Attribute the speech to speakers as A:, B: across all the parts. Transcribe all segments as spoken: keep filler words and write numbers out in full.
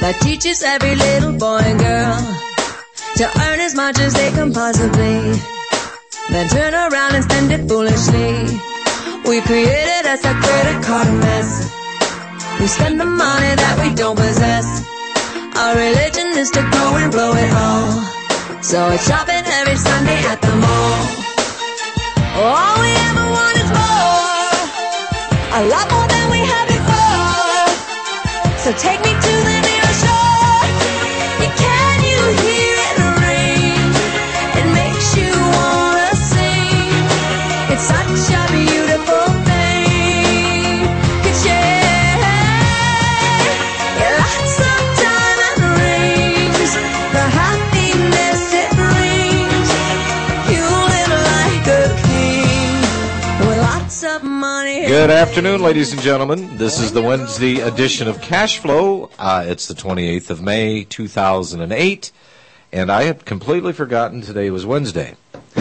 A: that teaches every little boy and girl to earn as much as they can possibly, then turn around and spend it foolishly. We created us a credit card mess. We spend the money that we don't possess. Our religion is to go and blow it all, so it's shopping every Sunday at the mall. All we ever want is more, a lot more than we had before. So take me to the nearest shore. Yeah, can you hear it rain? It makes you wanna sing. It's such a beautiful thing. Could share, yeah, lots of diamond rings, the happiness it brings. You live like a king with lots of money.
B: Good afternoon, ladies and gentlemen. This is the Wednesday edition of Cash Flow. Uh, it's the twenty-eighth of May, two thousand eight, and I had completely forgotten today was Wednesday.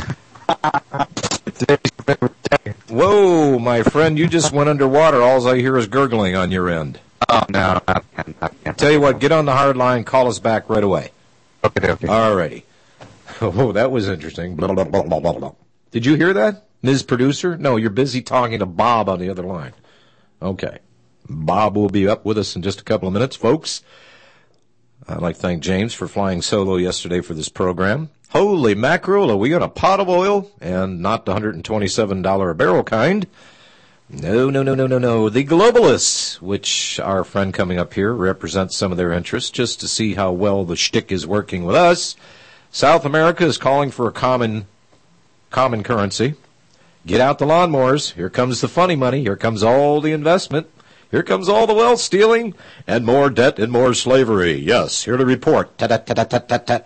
B: Whoa, my friend, you just went underwater. All I hear is gurgling on your end.
C: Oh, no. I can't, I can't.
B: Tell you what, get on the hard line, call us back right away.
C: Okay, okay.
B: All righty. Oh, that was interesting. Blah, blah, blah, blah, blah, blah. Did you hear that, Miz Producer? No, you're busy talking to Bob on the other line. Okay. Bob will be up with us in just a couple of minutes, folks. I'd like to thank James for flying solo yesterday for this program. Holy mackerel, are we on a pot of oil? And not the one hundred twenty-seven dollars a barrel kind. No, no, no, no, no, no. The globalists, which our friend coming up here represents some of their interests, just to see how well the shtick is working with us. South America is calling for a common, common currency. Get out the lawnmowers. Here comes the funny money. Here comes all the investment. Here comes all the wealth stealing and more debt and more slavery. Yes, here to report. Tat-tat-tat-tat-tat.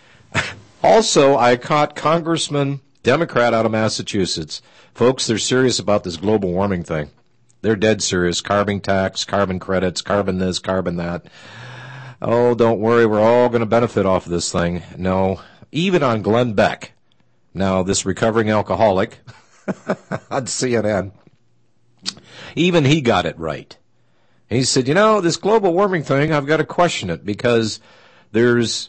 B: Also, I caught Congressman, Democrat out of Massachusetts. Folks, they're serious about this global warming thing. They're dead serious. Carbon tax, carbon credits, carbon this, carbon that. Oh, don't worry. We're all going to benefit off of this thing. No, even on Glenn Beck. Now, this recovering alcoholic on C N N, even he got it right. He said, you know, this global warming thing, I've got to question it because there's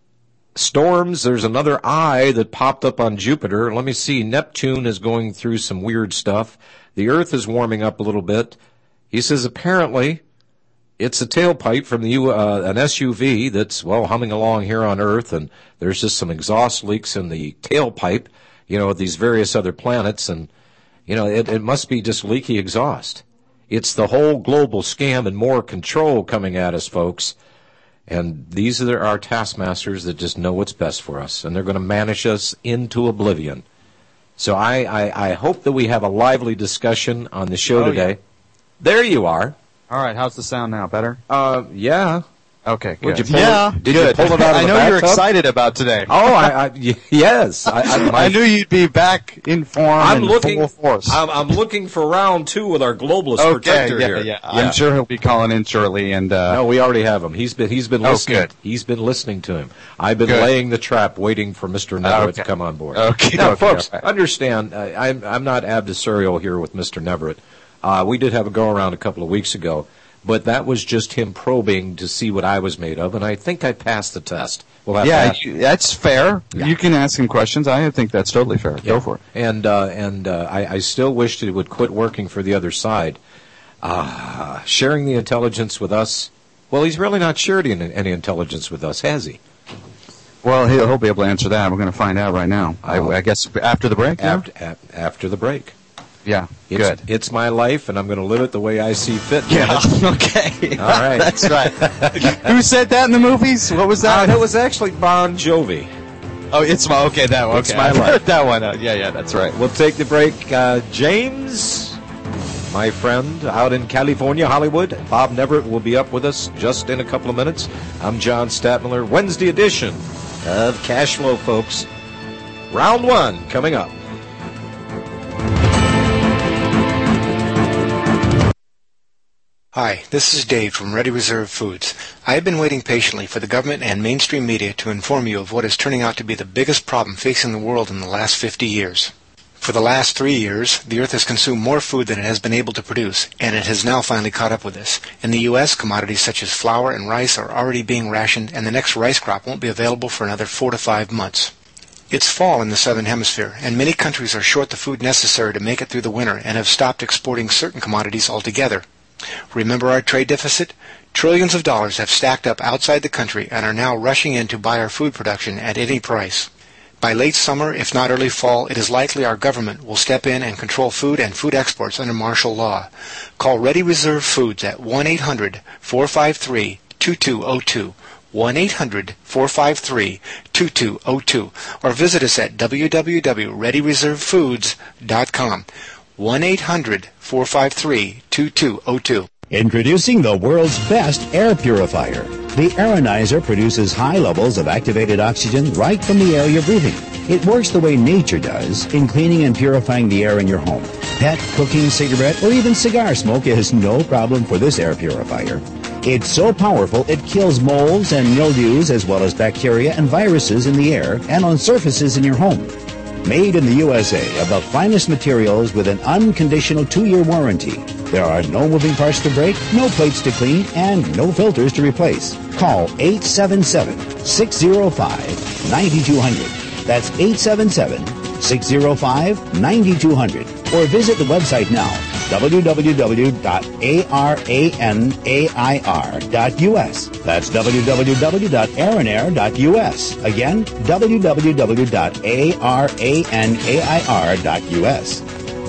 B: storms, there's another eye that popped up on Jupiter. Let me see, Neptune is going through some weird stuff. The Earth is warming up a little bit. He says apparently it's a tailpipe from the U, uh, an S U V that's, well, humming along here on Earth, and there's just some exhaust leaks in the tailpipe, you know, these various other planets, and, you know, it, it must be just leaky exhaust. It's the whole global scam and more control coming at us, folks. And these are our taskmasters that just know what's best for us, and they're going to manage us into oblivion. So I, I, I hope that we have a lively discussion on the show
C: oh,
B: today.
C: Yeah.
B: There you are.
C: All right, how's the sound now? Better?
B: Uh, yeah.
C: Okay, good.
B: Would you pull
C: yeah,
B: it, did
C: good.
B: you pull it out of
C: I
B: the
C: know
B: bathtub?
C: you're excited about today.
B: Oh, I, I yes. I, I, my,
C: I knew you'd be back in form
B: I'm
C: and
B: looking,
C: full force.
B: I'm, I'm looking for round two with our globalist
C: okay,
B: protector
C: yeah,
B: here.
C: Yeah, yeah. I'm sure he'll be calling in shortly. And uh,
B: no, we already have him. He's been he's been
C: oh,
B: listening.
C: Good.
B: He's been listening to him. I've been
C: good.
B: laying the trap, waiting for Mister Neverett
C: okay.
B: to come on board.
C: Okay,
B: now,
C: okay,
B: folks,
C: okay.
B: understand. Uh, I'm I'm not adversarial here with Mister Neverett. Uh, we did have a go around a couple of weeks ago. But that was just him probing to see what I was made of, and I think I passed the test. We'll have
C: yeah,
B: to
C: you, that's fair.
B: Yeah.
C: You can ask him questions. I think that's totally fair.
B: Yeah.
C: Go for it.
B: And uh, and uh, I, I still wished it would quit working for the other side. Uh, sharing the intelligence with us. Well, he's really not sharing any intelligence with us, has he?
C: Well, he'll, he'll be able to answer that. We're going to find out right now.
B: Oh.
C: I, I guess after the break.
B: After, yeah? a, after the break.
C: Yeah,
B: it's,
C: good.
B: It's my life, and I'm going to live it the way I see fit.
C: Yeah, okay.
B: All right.
C: That's right. Who said that in the movies? What was that?
B: Uh, it was actually Bon Jovi.
C: Oh, it's my, okay, that one.
B: It's
C: okay.
B: my
C: I've
B: life.
C: heard that one. Uh, yeah, yeah, that's right.
B: We'll take the break. Uh, James, my friend, out in California, Hollywood. Bob Neverett will be up with us just in a couple of minutes. I'm John Statmiller. Wednesday edition of Cash Flow, folks. Round one coming up.
D: Hi, this is Dave from Ready Reserve Foods. I have been waiting patiently for the government and mainstream media to inform you of what is turning out to be the biggest problem facing the world in the last fifty years. For the last three years, the Earth has consumed more food than it has been able to produce, and it has now finally caught up with us. In the U S, commodities such as flour and rice are already being rationed, and the next rice crop won't be available for another four to five months. It's fall in the Southern Hemisphere, and many countries are short the food necessary to make it through the winter and have stopped exporting certain commodities altogether. Remember our trade deficit? Trillions of dollars have stacked up outside the country and are now rushing in to buy our food production at any price. By late summer, if not early fall, it is likely our government will step in and control food and food exports under martial law. Call Ready Reserve Foods at one eight hundred, four five three, two two zero two, one eight hundred, four five three, two two zero two, or visit us at w w w dot ready reserve foods dot com. one eight hundred, four five three, two two zero two.
E: Introducing the world's best air purifier. The Aeronizer produces high levels of activated oxygen right from the air you're breathing. It works the way nature does in cleaning and purifying the air in your home. Pet, cooking, cigarette, or even cigar smoke is no problem for this air purifier. It's so powerful it kills molds and mildews as well as bacteria and viruses in the air and on surfaces in your home. Made in the U S A of the finest materials with an unconditional two-year warranty. There are no moving parts to break, no plates to clean, and no filters to replace. Call eight seven seven, six zero five, nine two zero zero. That's eight seven seven, six zero five, nine two zero zero. Or visit the website now, w w w dot aranair dot u s. That's w w w dot aranair dot u s. Again, w w w dot aranair dot u s.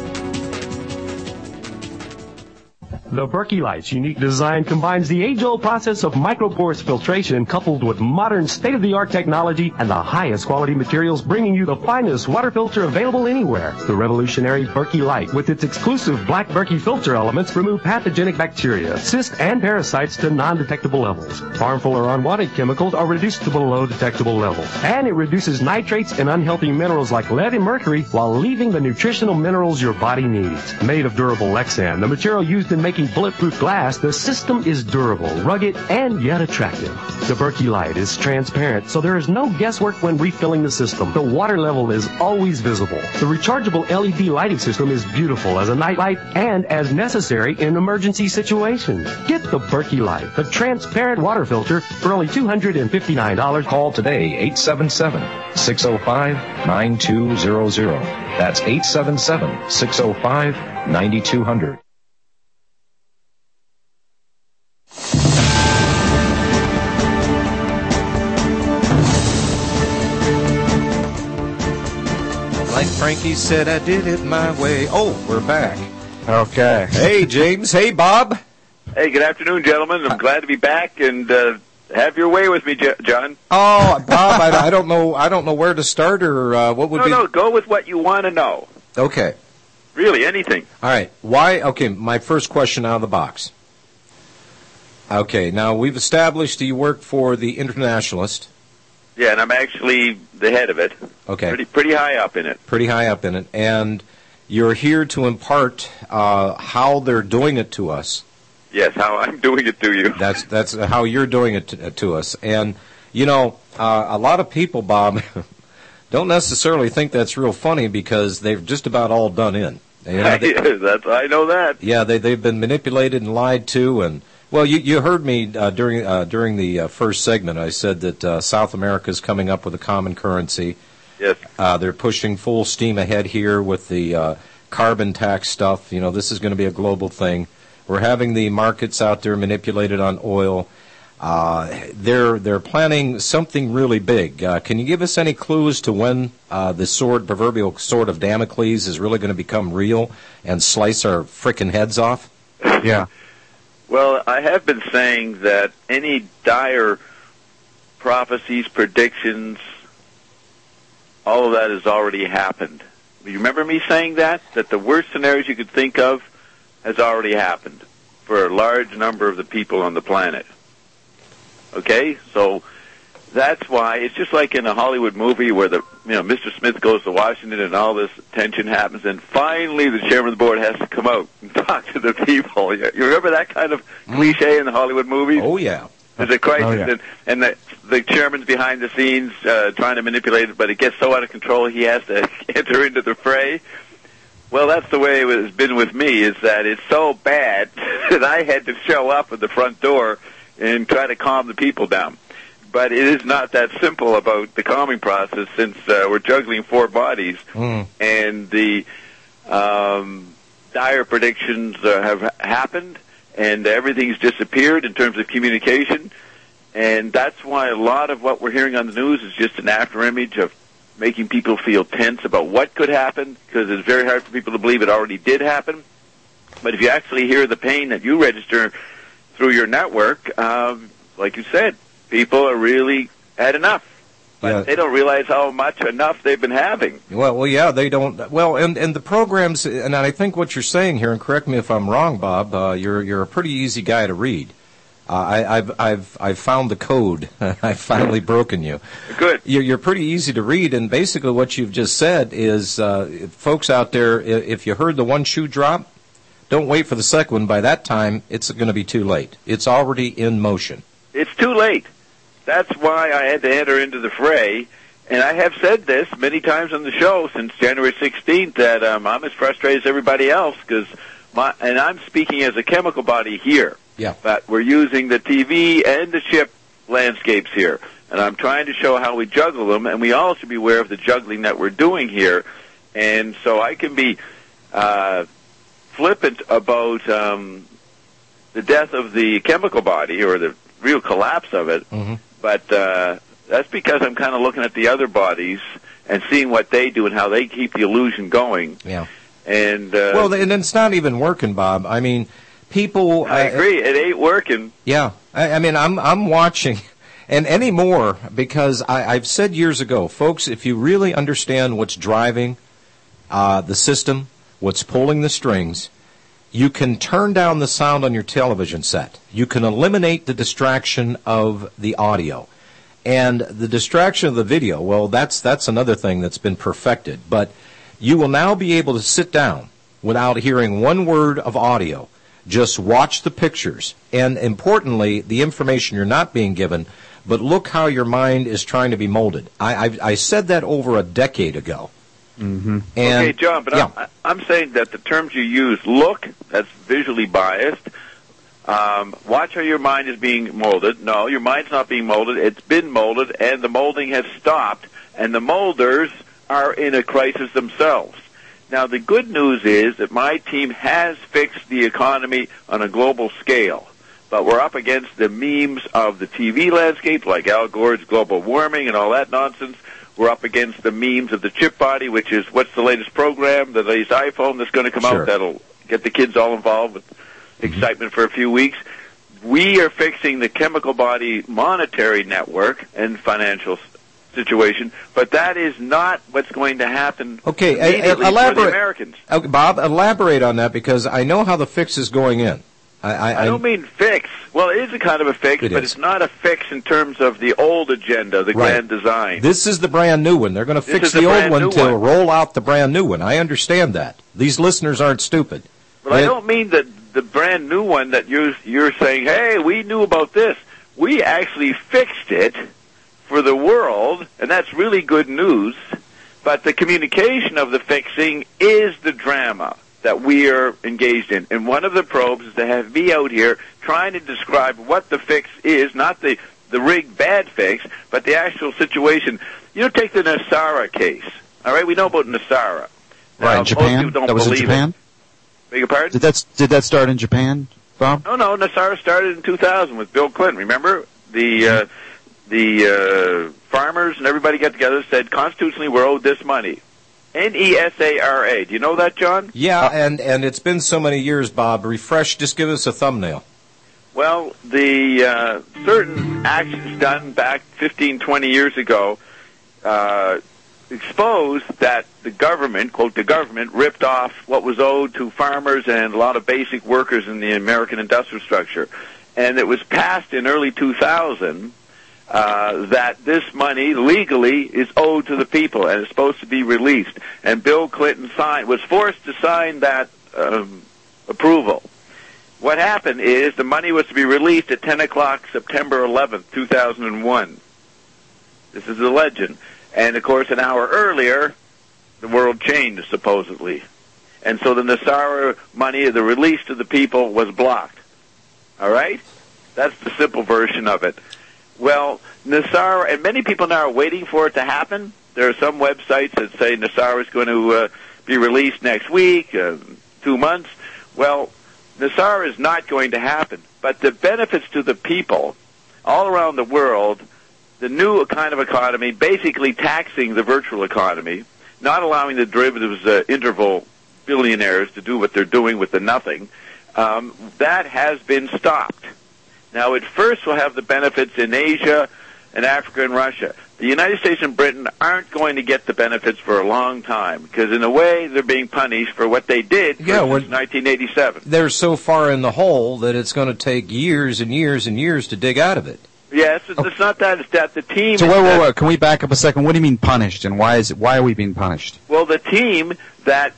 F: The Berkey Light's unique design combines the age-old process of microporous filtration coupled with modern state-of-the-art technology and the highest quality materials, bringing you the finest water filter available anywhere. The revolutionary Berkey Light, with its exclusive black Berkey filter elements, remove pathogenic bacteria, cysts, and parasites to non-detectable levels. Harmful or unwanted chemicals are reduced to below detectable levels. And it reduces nitrates and unhealthy minerals like lead and mercury while leaving the nutritional minerals your body needs. Made of durable Lexan, the material used in making bulletproof glass, the system is durable, rugged, and yet attractive. The Berkey Light is transparent, so there is no guesswork when refilling the system. The water level is always visible. The rechargeable L E D lighting system is beautiful as a night light and as necessary in emergency situations. Get the Berkey Light, the transparent water filter, for only two hundred fifty-nine dollars.
B: Call today, eight seven seven, six zero five, nine two zero zero. That's eight seven seven, six zero five, nine two zero zero. Like Frankie said, I did it my way. Oh, we're back.
C: Okay.
B: Hey, James. Hey, Bob.
G: Hey, good afternoon, gentlemen. I'm glad to be back and uh, have your way with me, J- John.
B: Oh, Bob, I, I don't know. I don't know where to start or uh, what would
G: no,
B: be.
G: No, no. Go with what you want to know.
B: Okay.
G: Really, anything.
B: All right. Why? Okay. My first question out of the box. Okay. Now we've established that you work for the Internationalist.
G: Yeah, and I'm actually the head of it.
B: Okay.
G: Pretty, pretty high up in it.
B: Pretty high up in it, and you're here to impart uh, how they're doing it to us.
G: Yes, how I'm doing it to you.
B: That's that's how you're doing it to, to us. And you know, uh, a lot of people, Bob, don't necessarily think that's real funny because they've just about all done in. You know, they,
G: that's I know that.
B: Yeah, they they've been manipulated and lied to, and well, you you heard me uh, during uh, during the uh, first segment. I said that uh, South America is coming up with a common currency.
G: Yes.
B: Uh, they're pushing full steam ahead here with the uh, carbon tax stuff. You know, this is going to be a global thing. We're having the markets out there manipulated on oil. Uh, they're they're planning something really big. Uh, can you give us any clues to when uh, the sword, proverbial sword of Damocles, is really going to become real and slice our frickin' heads off?
C: Yeah.
G: Well, I have been saying that any dire prophecies, predictions, all of that has already happened. You remember me saying that? That the worst scenarios you could think of has already happened for a large number of the people on the planet. Okay? So that's why it's just like in a Hollywood movie where the you know Mister Smith goes to Washington and all this tension happens, and finally the chairman of the board has to come out and talk to the people. You remember that kind of cliche in the Hollywood movies?
B: Oh yeah.
G: There's a crisis,
C: oh, yeah.
G: and, and the the chairman's behind the scenes uh, trying to manipulate it, but it gets so out of control he has to enter into the fray. Well, that's the way it's been with me, is that it's so bad that I had to show up at the front door and try to calm the people down. But it is not that simple about the calming process, since uh, we're juggling four bodies, mm. and the um, dire predictions uh, have happened, and everything's disappeared in terms of communication. And that's why a lot of what we're hearing on the news is just an afterimage of making people feel tense about what could happen, because it's very hard for people to believe it already did happen. But if you actually hear the pain that you register through your network, um, like you said, people are really had enough. But yeah. They don't realize how much enough they've been having.
B: Well, well, yeah, they don't. Well, and, and the programs, and I think what you're saying here, and correct me if I'm wrong, Bob, uh, you're you're a pretty easy guy to read. Uh, I, I've I've I've found the code. I've finally broken you.
G: Good.
B: You're, you're pretty easy to read, and basically what you've just said is, uh, folks out there, if you heard the one shoe drop, don't wait for the second one. By that time, it's going to be too late. It's already in motion.
G: It's too late. That's why I had to enter into the fray, and I have said this many times on the show since January sixteenth that um, I'm as frustrated as everybody else, because my and I'm speaking as a chemical body here.
B: Yeah.
G: But we're using the T V and the ship landscapes here, and I'm trying to show how we juggle them, and we all should be aware of the juggling that we're doing here, and so I can be uh, flippant about um, the death of the chemical body or the real collapse of it. Mm-hmm. But uh, that's because I'm kind of looking at the other bodies and seeing what they do and how they keep the illusion going.
B: Yeah.
G: And uh,
B: well, and it's not even working, Bob. I mean, people.
G: I agree. Uh, it ain't working.
B: Yeah. I, I mean, I'm I'm watching, and anymore because I, I've said years ago, folks, if you really understand what's driving uh, the system, what's pulling the strings, you can turn down the sound on your television set. You can eliminate the distraction of the audio. And the distraction of the video, well, that's that's another thing that's been perfected. But you will now be able to sit down without hearing one word of audio. Just watch the pictures. And importantly, the information you're not being given, but look how your mind is trying to be molded. I, I, I said that over a decade ago.
C: Mm-hmm.
B: And,
G: okay, John, but
B: yeah.
G: I'm, I'm saying that the terms you use, look, that's visually biased. Um, watch how your mind is being molded. No, your mind's not being molded. It's been molded, and the molding has stopped, and the molders are in a crisis themselves. Now, the good news is that my team has fixed the economy on a global scale, but we're up against the memes of the T V landscape, like Al Gore's global warming and all that nonsense. We're up against the memes of the chip body, which is what's the latest program, the latest iPhone that's going to come
B: sure.
G: out that'll get the kids all involved with mm-hmm. excitement for a few weeks. We are fixing the chemical body monetary network and financial situation, but that is not what's going to happen
B: okay,
G: immediately
B: elaborate,
G: for the Americans.
B: Okay, Bob, elaborate on that, because I know how the fix is going in. I, I,
G: I don't mean fix. Well, it is a kind of a fix,
B: it
G: but
B: is.
G: It's not a fix in terms of the old agenda, the
B: right.
G: grand design.
B: This is the brand new one. They're going to fix the, the old one to one. roll out the brand new one. I understand that. These listeners aren't stupid.
G: But they, I don't mean that the brand new one that you're, you're saying, hey, we knew about this. We actually fixed it for the world, and that's really good news. But the communication of the fixing is the drama that we are engaged in. And one of the probes is to have me out here trying to describe what the fix is, not the, the rigged bad fix, but the actual situation. You know, take the Nassara case. All right, we know about Nassara.
C: Right,
G: now,
C: Japan?
G: Don't
C: that was in
G: believe
C: Japan?
G: It. Beg your pardon?
C: Did that, did that start in Japan, Bob?
G: No, no, Nassara started in two thousand with Bill Clinton. Remember? The, uh, the uh, farmers and everybody got together and said, constitutionally, we're owed this money. N E S A R A. Do you know that, John?
B: Yeah, and, and it's been so many years, Bob. Refresh, just give us a thumbnail.
G: Well, the uh, certain actions done back fifteen, twenty years ago uh, exposed that the government, quote, the government, ripped off what was owed to farmers and a lot of basic workers in the American industrial structure. And it was passed in early two thousand Uh, that this money legally is owed to the people and is supposed to be released. And Bill Clinton signed, was forced to sign that um, approval. What happened is the money was to be released at ten o'clock September eleventh, two thousand one. This is a legend. And, of course, an hour earlier, the world changed, supposedly. and so the Nasara money, the release to the people, was blocked. All right? That's the simple version of it. Well, Nasara, and many people now are waiting for it to happen. There are some websites that say Nasara is going to uh, be released next week, uh, two months. Well, Nasara is not going to happen. But the benefits to the people all around the world, the new kind of economy, basically taxing the virtual economy, not allowing the derivatives uh, interval billionaires to do what they're doing with the nothing, um, that has been stopped. Now, it first will have the benefits in Asia and Africa and Russia. The United States and Britain aren't going to get the benefits for a long time because, in a way, they're being punished for what they did
B: yeah,
G: since nineteen eighty-seven.
B: They're so far in the hole that it's going to take years and years and years to dig out of it.
G: Yes, it's, it's not that. It's that the team...
C: So, wait, wait, wait. Can we back up a second? What do you mean punished, and why is it, why are we being punished?
G: Well, the team that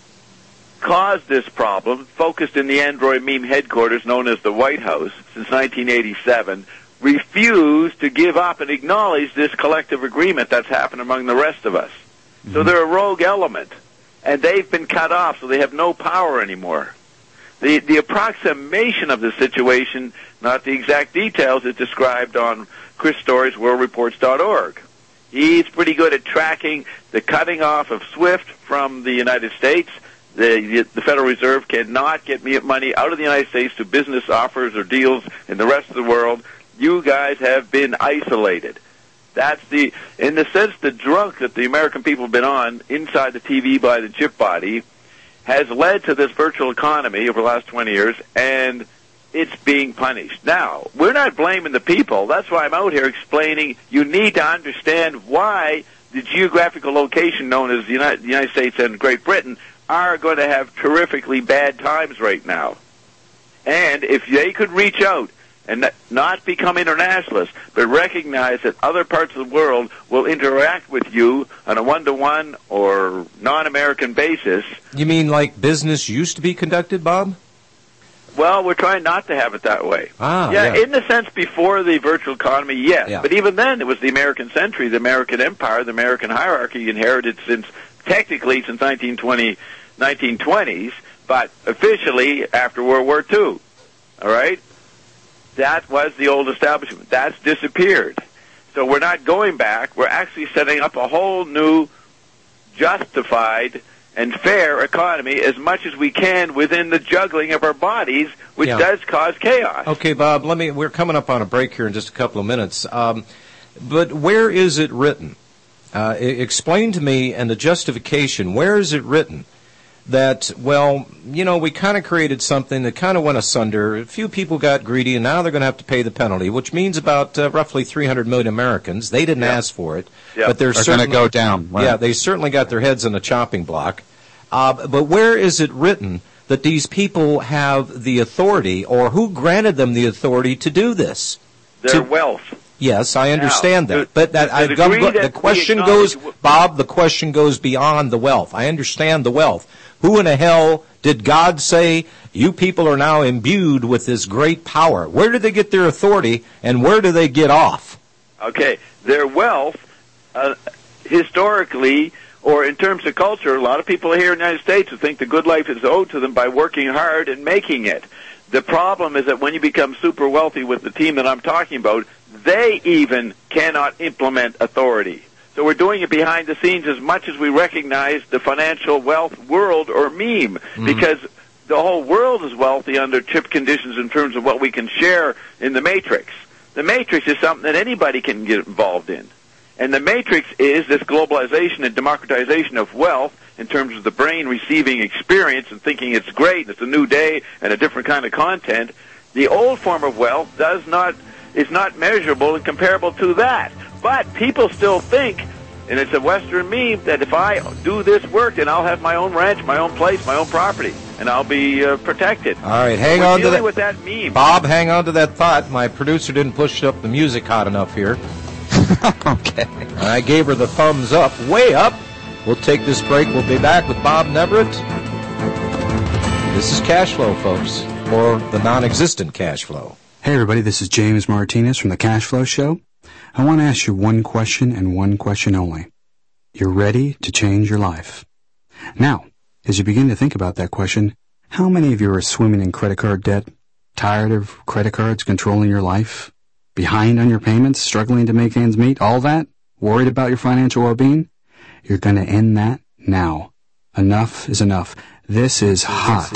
G: caused this problem, focused in the Android meme headquarters known as the White House since nineteen eighty-seven, refused to give up and acknowledge this collective agreement that's happened among the rest of us. Mm-hmm. So they're a rogue element, and they've been cut off, so they have no power anymore. The the approximation of the situation, not the exact details, is described on Chris Story's world reports dot org. He's pretty good at tracking the cutting off of SWIFT from the United States. The, the Federal Reserve cannot get money out of the United States to business offers or deals in the rest of the world. You guys have been isolated. That's the, in the sense, the drunk that the American people have been on inside the T V by the chip body has led to this virtual economy over the last twenty years, and it's being punished. Now, we're not blaming the people. That's why I'm out here explaining you need to understand why the geographical location known as the United, the United States and Great Britain are going to have terrifically bad times right now. And if they could reach out and not become internationalists, but recognize that other parts of the world will interact with you on a one-to-one or non-American basis.
B: You mean like business used to be conducted, Bob?
G: Well, we're trying not to have it that way.
B: Ah,
G: yeah,
B: yeah.
G: In the sense before the virtual economy, yes.
B: Yeah.
G: But even then, it was the American century, the American empire, the American hierarchy inherited since, technically, since nineteen twenty, nineteen twenties, but officially after World War Two. All right? That was the old establishment. That's disappeared. So we're not going back. We're actually setting up a whole new justified and fair economy as much as we can within the juggling of our bodies, which
B: yeah.
G: does cause chaos.
B: Okay, Bob, let me, we're coming up on a break here in just a couple of minutes. Um, but where is it written? Uh, explain to me, and the justification, where is it written that, well, you know, we kind of created something that kind of went asunder. A few people got greedy, and now they're going to have to pay the penalty, which means about uh, roughly three hundred million Americans. They didn't
G: yeah.
B: ask for it,
G: yeah.
B: but they're,
C: they're
B: certainly
C: going to go down. Right.
B: Yeah, they certainly got their heads on the chopping block. Uh, but where is it written that these people have the authority, or who granted them the authority to do this?
G: Their
B: to,
G: wealth.
B: Yes, I understand
G: now,
B: that. But that,
G: the,
B: I,
G: the,
B: go,
G: that
B: the question
G: we
B: goes, Bob, the question goes beyond the wealth. I understand the wealth. Who in the hell did God say, you people are now imbued with this great power? Where do they get their authority, and where do they get off?
G: Okay, their wealth, uh, historically, or in terms of culture, a lot of people here in the United States who think the good life is owed to them by working hard and making it. The problem is that when you become super wealthy with the team that I'm talking about, they even cannot implement authority. So we're doing it behind the scenes as much as we recognize the financial wealth world or meme, mm-hmm. because the whole world is wealthy under chip conditions in terms of what we can share in the matrix. The matrix is something that anybody can get involved in. And the matrix is this globalization and democratization of wealth in terms of the brain receiving experience and thinking it's great, it's a new day and a different kind of content. The old form of wealth does not is not measurable and comparable to that. But people still think, and it's a Western meme, that if I do this work, then I'll have my own ranch, my own place, my own property, and I'll be uh, protected.
B: All right, hang
G: We're
B: on to that.
G: with that meme.
B: Bob, hang on to that thought. My producer didn't push up the music hot enough here.
C: Okay.
B: I gave her the thumbs up, way up. We'll take this break. We'll be back with Bob Neverett. This is Cash Flow, folks, or the non-existent cash flow.
H: Hey, everybody, this is James Martinez from the Cash Flow Show. I want to ask you one question and one question only. You're ready to change your life. Now, As you begin to think about that question, how many of you are swimming in credit card debt? Tired of credit cards controlling your life? Behind on your payments? Struggling to make ends meet? All that? Worried about your financial well-being? You're going to end that now. Enough is enough. This is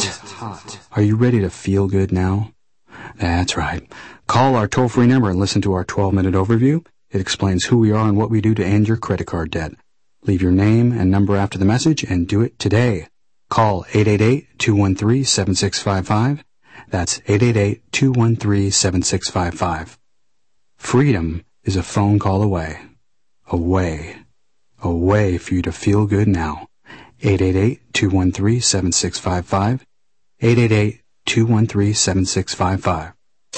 H: hot. Are you ready to feel good now? That's right. Call our toll-free number and listen to our twelve-minute overview. It explains who we are and what we do to end your credit card debt. Leave your name and number after the message and do it today. Call eight eight eight, two one three, seven six five five. That's eight eight eight, two one three, seven six five five. Freedom is a phone call away. Away. A way for you to feel good now. eight eight eight, two one three, seven six five five. eight eight eight, two one three, seven six five five.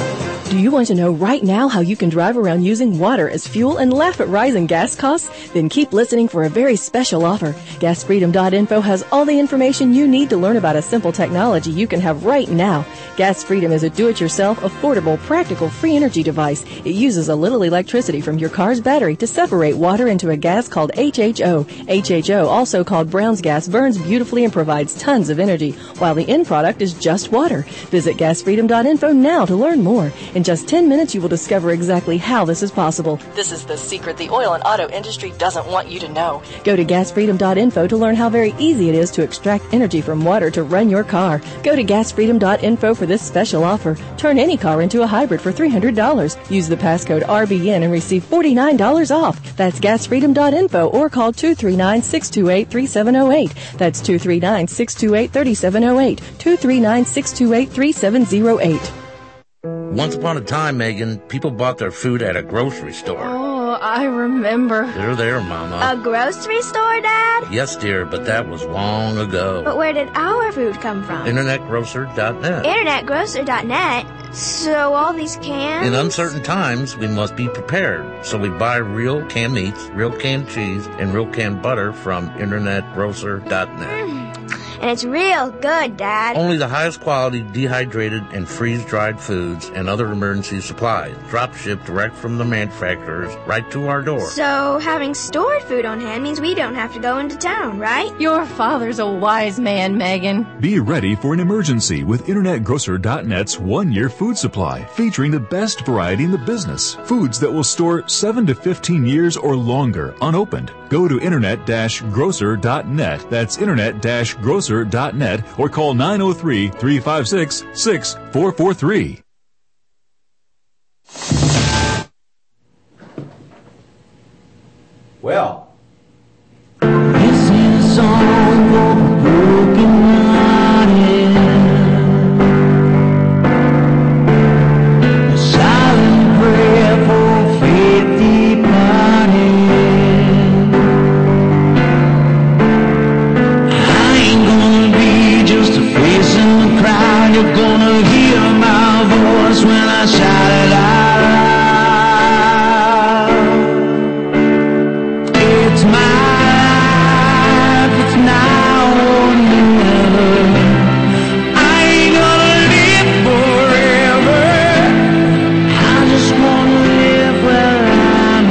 I: Do you want to know right now how you can drive around using water as fuel and laugh at rising gas costs? Then keep listening for a very special offer. gas freedom dot info has all the information you need to learn about a simple technology you can have right now. Gas Freedom is a do-it-yourself, affordable, practical, free energy device. It uses a little electricity from your car's battery to separate water into a gas called H H O. H H O, also called Brown's gas, burns beautifully and provides tons of energy, while the end product is just water. Visit gas freedom dot info now to learn more. In just ten minutes, you will discover exactly how this is possible. This is the secret the oil and auto industry doesn't want you to know. Go to gas freedom dot info to learn how very easy it is to extract energy from water to run your car. Go to gas freedom dot info for this special offer. Turn any car into a hybrid for three hundred dollars. Use the passcode R B N and receive forty-nine dollars off. That's gas freedom dot info or call two three nine, six two eight, three seven zero eight. That's two three nine, six two eight, three seven zero eight. two three nine, six two eight, three seven zero eight.
J: Once upon a time, Megan, people bought their food at a grocery store.
K: Oh, I remember.
J: They're there, Mama.
K: A grocery store, Dad?
J: Yes, dear, but that was long ago.
K: But where did our food come from?
J: internet grocer dot net.
K: internet grocer dot net? So all these cans?
J: In uncertain times, we must be prepared. So we buy real canned meats, real canned cheese, and real canned butter from internet grocer dot net.
K: Mm. And it's real good, Dad.
J: Only the highest quality dehydrated and freeze-dried foods and other emergency supplies. Drop shipped direct from the manufacturers right to our door.
K: So having stored food on hand means we don't have to go into town, right?
I: Your father's a wise man, Megan.
L: Be ready for an emergency with internet grocer dot net's one-year food supply, featuring the best variety in the business. Foods that will store seven to fifteen years or longer unopened. Go to internet grocer dot net. That's internet grocer dot net or call nine oh three, three five six, six four four three.
B: Well,
A: this is a song for broken hearted, a silent prayer for faith departed. I ain't gonna be just a face in the crowd. You're gonna hear my voice when I shout it out. It's my life, it's now or never. I ain't gonna live forever. I just wanna live where I'm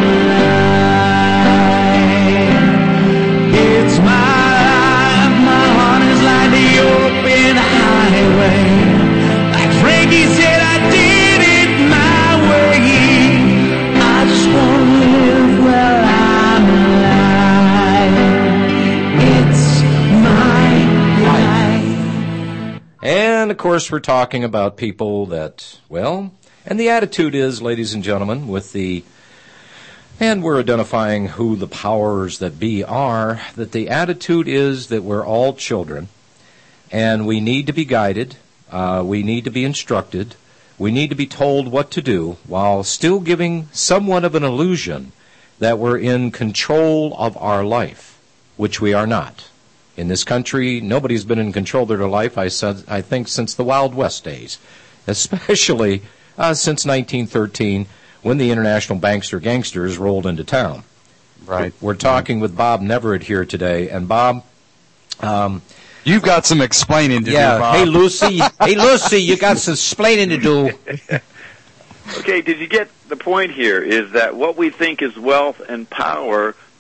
A: alive. It's my life, my heart is like the open highway. Like Frankie said, I did it my way. I just wanna live where I'm alive. It's my life.
B: and of course we're talking about people that, well, and the attitude is, ladies and gentlemen, with the, and we're identifying who the powers that be are, that the attitude is that we're all children, and we need to be guided, uh, we need to be instructed, we need to be told what to do, while still giving somewhat of an illusion that we're in control of our life, which we are not. In this country, nobody's been in control of their life, I, said, I think, since the Wild West days, especially uh, since nineteen thirteen, when the international bankster gangsters rolled into town.
C: Right.
B: We're, we're talking with Bob Neverett here today, and Bob... Um,
C: You've got some explaining to
B: yeah,
C: do, Bob.
B: hey, Lucy, hey, Lucy, you got some explaining to do.
G: Okay, did you get the point here? Is that what we think is wealth and power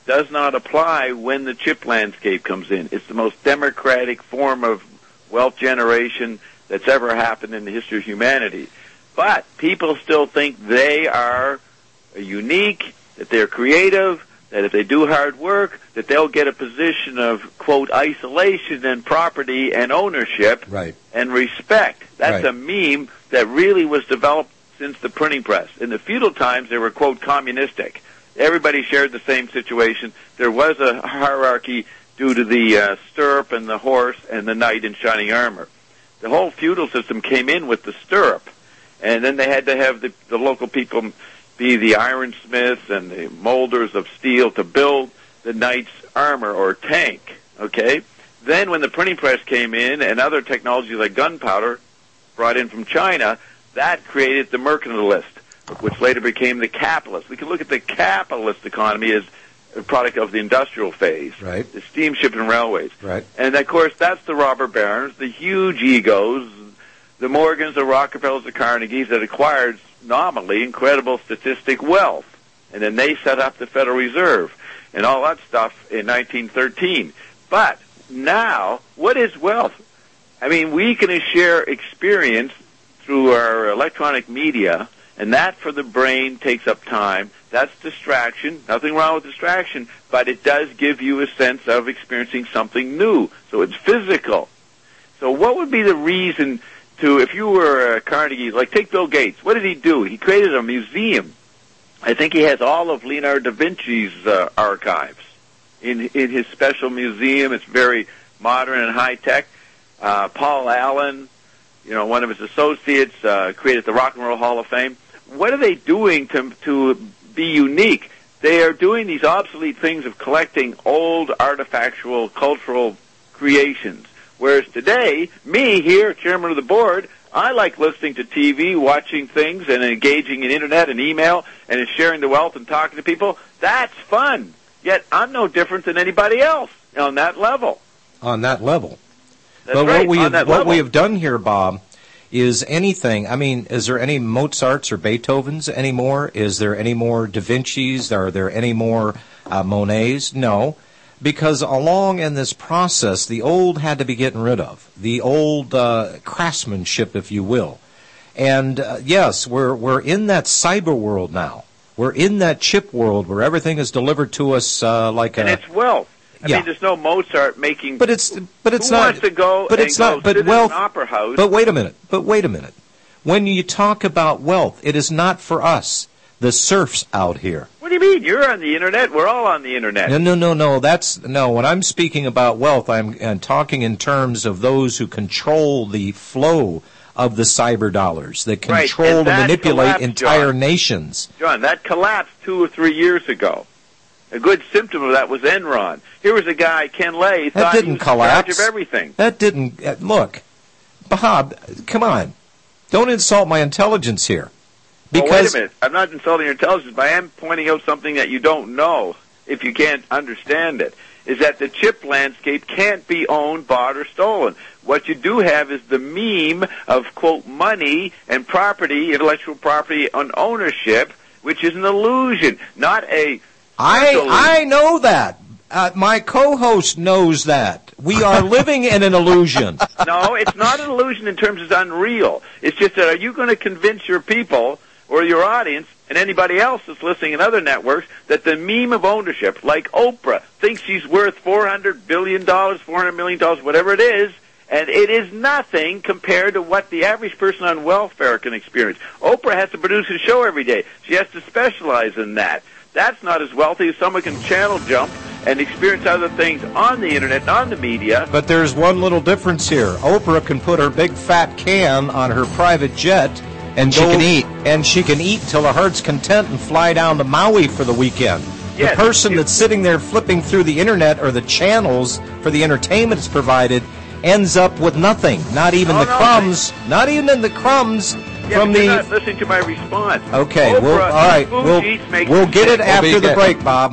G: does not apply when the chip landscape comes in. It's the most democratic form of wealth generation that's ever happened in the history of humanity. But people still think they are unique, that they're creative, that if they do hard work, that they'll get a position of, quote, isolation and property and ownership
B: right.
G: and respect. That's
B: right.
G: a meme that really was developed since the printing press. In the feudal times, they were, quote, communistic. Everybody shared the same situation. There was a hierarchy due to the uh, stirrup and the horse and the knight in shining armor. The whole feudal system came in with the stirrup, and then they had to have the, the local people be the ironsmiths and the molders of steel to build the knight's armor or tank, okay? Then when the printing press came in and other technologies like gunpowder brought in from China, that created the mercantilist, which later became the capitalist. We can look at the capitalist economy as a product of the industrial phase,
B: right.
G: the steamship and railways.
B: Right.
G: And, of course, that's the robber barons, the huge egos, the Morgans, the Rockefellers, the Carnegies that acquired nominally incredible statistic wealth. And then they set up the Federal Reserve and all that stuff in nineteen thirteen. But now, what is wealth? I mean, we can share experience through our electronic media, and that for the brain takes up time. That's distraction. Nothing wrong with distraction, but it does give you a sense of experiencing something new. So it's physical. So what would be the reason to, if you were a Carnegie, like take Bill Gates, what did he do? He created a museum. I think he has all of Leonardo da Vinci's uh, archives in in his special museum. It's very modern and high-tech. Uh, Paul Allen, you know, one of his associates, uh, created the Rock and Roll Hall of Fame. What are they doing to to be unique? They are doing these obsolete things of collecting old artifactual cultural creations. Whereas today, me here, chairman of the board, I like listening to T V, watching things, and engaging in internet and email, and in sharing the wealth and talking to people. That's fun. Yet I'm no different than anybody else on that level.
B: On that level.
G: That's
B: but
G: right,
B: what we
G: on
B: have,
G: that
B: what
G: level.
B: we have done here, Bob, is anything. I mean, is there any Mozarts or Beethovens anymore? Is there any more Da Vinci's? Are there any more uh, Monets? No. Because along in this process, the old had to be getting rid of. The old uh, craftsmanship, if you will. And uh, yes, we're we're in that cyber world now. We're in that chip world where everything is delivered to us uh, like
G: and
B: a...
G: it's wealth. I
B: yeah.
G: mean, there's no Mozart making...
B: But it's but it's
G: who
B: not...
G: wants to go
B: but
G: and
B: it's
G: go
B: not, but
G: sit
B: wealth,
G: in an opera house?
B: But wait a minute. But wait a minute. When you talk about wealth, it is not for us, the serfs out here.
G: What do you mean? You're on the internet. We're all on the internet.
B: No, no, no, no. That's no. When I'm speaking about wealth, I'm, I'm talking in terms of those who control the flow of the cyber dollars, that control
G: right. and
B: and
G: that
B: manipulate
G: collapsed,
B: entire
G: John.
B: nations.
G: John, that collapsed two or three years ago. A good symptom of that was Enron. Here was a guy, Ken Lay,
B: That
G: thought he
B: didn't
G: was
B: collapse.
G: in charge of everything.
B: That didn't. Uh, look, Bob, come on. Don't insult my intelligence here. Because
G: Well, wait a minute. I'm not insulting your intelligence, but I am pointing out something that you don't know if you can't understand it, is that the chip landscape can't be owned, bought, or stolen. What you do have is the meme of, quote, money and property, intellectual property and ownership, which is an illusion, not a...
B: I I know that. Uh, my co-host knows that. We are living in an illusion.
G: No, it's not an illusion in terms of unreal. It's just that are you going to convince your people or your audience and anybody else that's listening in other networks that the meme of ownership, like Oprah, thinks she's worth four hundred billion dollars, four hundred million dollars, whatever it is, and it is nothing compared to what the average person on welfare can experience. Oprah has to produce a show every day. She has to specialize in that. That's not as wealthy as someone can channel jump and experience other things on the internet and on the media.
B: But there's one little difference here. Oprah can put her big fat can on her private jet and
C: she
B: go,
C: can eat.
B: And she can eat till her heart's content and fly down to Maui for the weekend.
G: Yes,
B: the person
G: you-
B: that's sitting there flipping through the internet or the channels for the entertainment it's provided ends up with nothing. Not even
G: Oh,
B: the
G: no,
B: crumbs. Not even the crumbs
G: Yeah,
B: from
G: but you're
B: the...
G: not listening to my response.
B: Okay,
G: Oprah,
B: we'll, all right, we'll,
G: Fugees makes
B: we'll get it
G: mistakes.
B: after the break, Bob.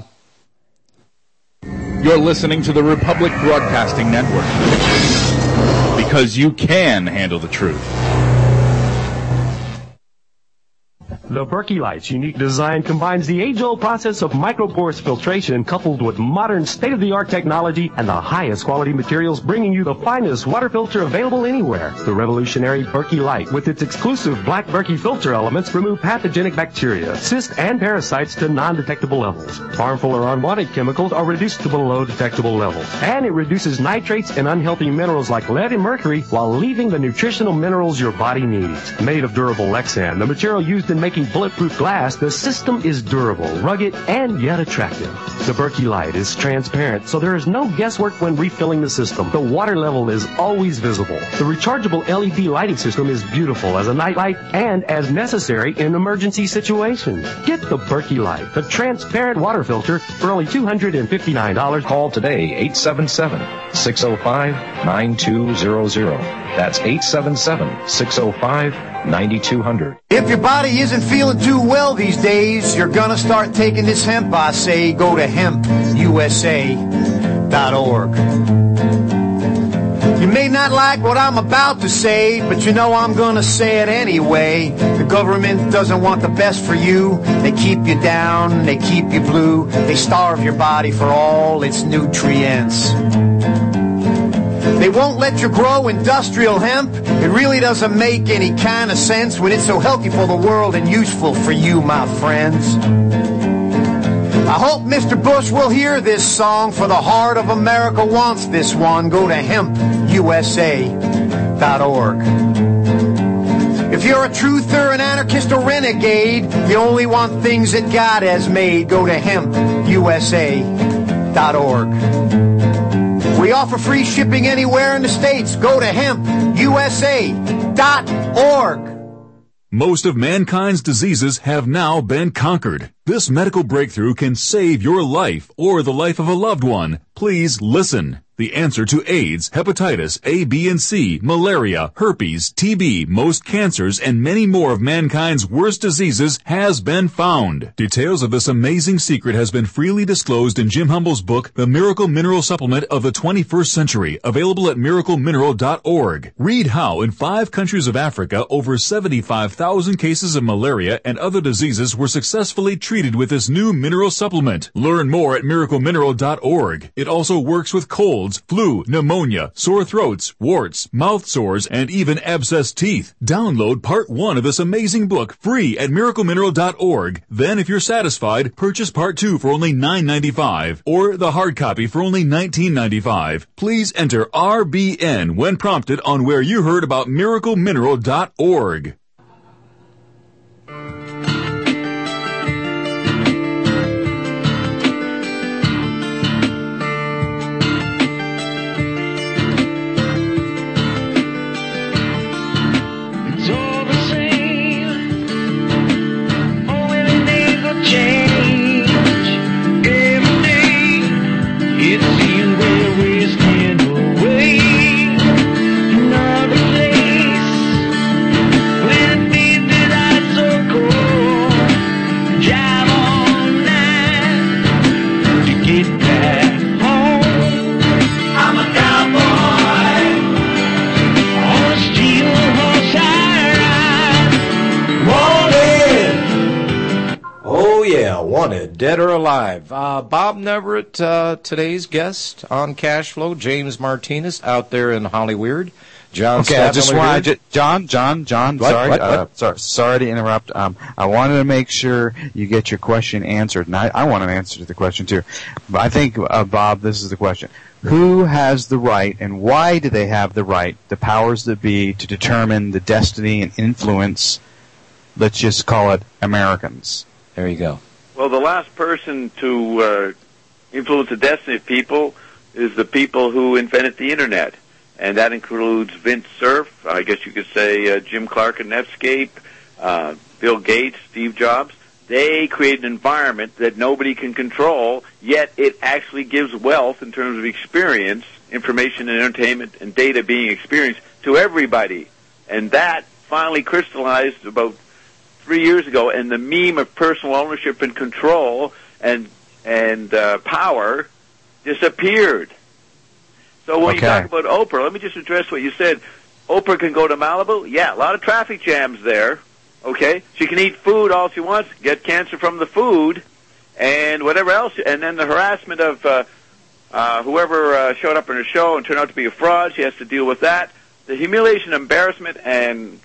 L: You're listening to the Republic Broadcasting Network. Because you can handle the truth.
F: The Berkey Light's unique design combines the age-old process of micropores filtration coupled with modern state-of-the-art technology and the highest quality materials, bringing you the finest water filter available anywhere. The revolutionary Berkey Light, with its exclusive black Berkey filter elements, remove pathogenic bacteria, cysts, and parasites to non-detectable levels. Harmful or unwanted chemicals are reduced to below detectable levels. And it reduces nitrates and unhealthy minerals like lead and mercury while leaving the nutritional minerals your body needs. Made of durable Lexan, the material used in making bulletproof glass, the system is durable, rugged, and yet attractive. The Berkey Light is transparent, so there is no guesswork when refilling the system. The water level is always visible. The rechargeable L E D lighting system is beautiful as a night light and as necessary in emergency situations. Get the Berkey Light, the transparent water filter, for only two hundred fifty-nine dollars.
B: Call today, eight seven seven, six oh five, nine two zero zero. That's eight seven seven, six oh five, nine two zero zero.
M: If your body isn't feeling too well these days, you're gonna start taking this hemp, I say. Go to hemp U S A dot org. You may not like what I'm about to say, but you know I'm gonna say it anyway. The government doesn't want the best for you. They keep you down, they keep you blue. They starve your body for all its nutrients. They won't let you grow industrial hemp. It really doesn't make any kind of sense when it's so healthy for the world and useful for you, my friends. I hope Mister Bush will hear this song, for the heart of America wants this one. Go to hemp U S A dot org. If you're a truther, an anarchist, or renegade, you only want things that God has made. Go to hemp U S A dot org. We offer free shipping anywhere in the States. Go to hemp U S A dot org.
L: Most of mankind's diseases have now been conquered. This medical breakthrough can save your life or the life of a loved one. Please listen. The answer to AIDS, hepatitis A, B, and C, malaria, herpes, T B, most cancers, and many more of mankind's worst diseases has been found. Details of this amazing secret has been freely disclosed in Jim Humble's book, The Miracle Mineral Supplement of the twenty-first century, available at miracle mineral dot org. Read how in five countries of Africa, over seventy-five thousand cases of malaria and other diseases were successfully treated with this new mineral supplement. Learn more at miracle mineral dot org. It also works with colds, flu, pneumonia, sore throats, warts, mouth sores, and even abscessed teeth. Download part one of this amazing book free at miracle mineral dot org. Then, if you're satisfied, purchase part two for only nine ninety-five or the hard copy for only nineteen ninety-five. Please enter R B N when prompted on where you heard about miracle mineral dot org.
B: Wanted, dead or alive. Uh, Bob Neverett, uh, today's guest on Cash Flow. James Martinez out there in Hollywood. John
C: okay, I just want to, John, John, John,
B: what,
C: sorry,
B: what, what?
C: Uh, sorry, sorry to interrupt. Um, I wanted to make sure you get your question answered, and I, I want an answer to the question too. But I think, uh, Bob, this is the question. Who has the right, and why do they have the right, the powers that be, to determine the destiny and influence, let's just call it Americans?
B: There you go.
G: Well, the last person to uh, influence the destiny of people is the people who invented the Internet. And that includes Vince Cerf, I guess you could say uh, Jim Clark and Netscape, uh, Bill Gates, Steve Jobs. They create an environment that nobody can control, yet it actually gives wealth in terms of experience, information and entertainment and data being experienced to everybody. And that finally crystallized about three years ago, and the meme of personal ownership and control and and uh, power disappeared. So when
C: okay.
G: you talk about Oprah, let me just address what you said. Oprah can go to Malibu? Yeah, a lot of traffic jams there, Okay? She can eat food all she wants, get cancer from the food, and whatever else, and then the harassment of uh, uh, whoever uh, showed up in her show and turned out to be a fraud, she has to deal with that. The humiliation, embarrassment, and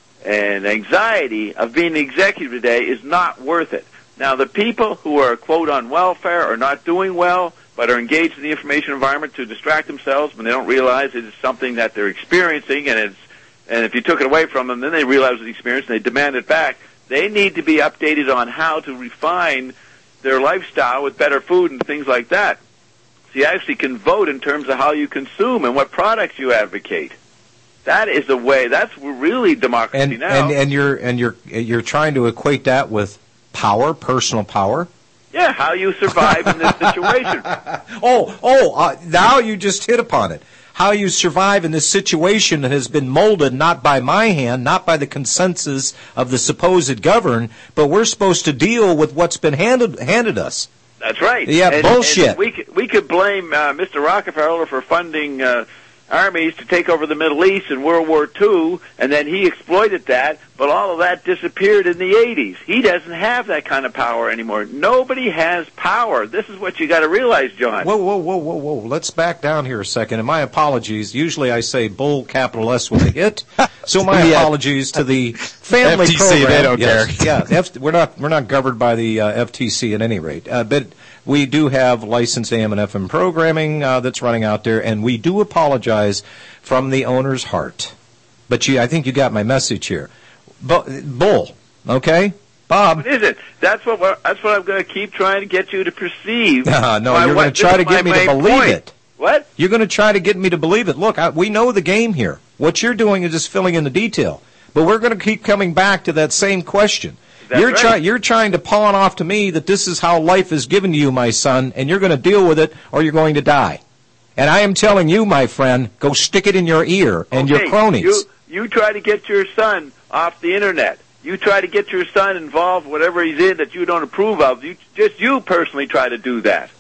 G: and anxiety of being the executive today is not worth it. Now, the people who are, quote, on welfare are not doing well, but are engaged in the information environment to distract themselves when they don't realize it is something that they're experiencing, and it's, and if you took it away from them, then they realize the experience and they demand it back. They need to be updated on how to refine their lifestyle with better food and things like that. So you actually can vote in terms of how you consume and what products you advocate. That is the way. That's really democracy
B: and,
G: now.
B: And, and you're and you're you're trying to equate that with power, personal power.
G: Yeah, how you survive in this situation.
B: Oh, oh! Uh, now you just hit upon it. How you survive in this situation that has been molded not by my hand, not by the consensus of the supposed governed, but we're supposed to deal with what's been handed handed us.
G: That's right.
B: Yeah,
G: and,
B: bullshit.
G: And we could, we could blame uh, Mister Rockefeller for funding uh, armies to take over the Middle East in World War Two, and then he exploited that, but all of that disappeared in the eighties. He doesn't have that kind of power anymore. Nobody has power. This is what you got to realize, John.
B: Whoa, whoa, whoa, whoa, whoa. Let's back down here a second, and my apologies. Usually I say bull, capital S with a hit, so my
C: Yeah.
B: apologies to the family
C: F T C,
B: program.
C: they don't
B: Yes,
C: care.
B: Yeah, F- we're not we're not governed by the uh, F T C at any rate, uh, but we do have licensed A M and F M programming uh, that's running out there, and we do apologize from the owner's heart. But you, I think you got my message here. Bu- bull, okay? Bob.
G: What is it? That's what we're, that's what I'm going to keep trying to get you to perceive.
B: Uh, no,
G: My-
B: you're
G: what-
B: going to try
G: this
B: to
G: is
B: get
G: my
B: me to
G: main
B: believe
G: point.
B: it.
G: What?
B: You're going to try to get me to believe it. Look, I, we know the game here. What you're doing is just filling in the detail. But we're going to keep coming back to that same question.
G: That's
B: You're,
G: right.
B: try, you're trying to pawn off to me that this is how life is given to you, my son, and you're going to deal with it or you're going to die. And I am telling you, my friend, go stick it in your ear and
G: Okay,
B: your cronies.
G: You, you try to get your son off the internet. You try to get your son involved, whatever he's in that you don't approve of. You, just you personally try to do that.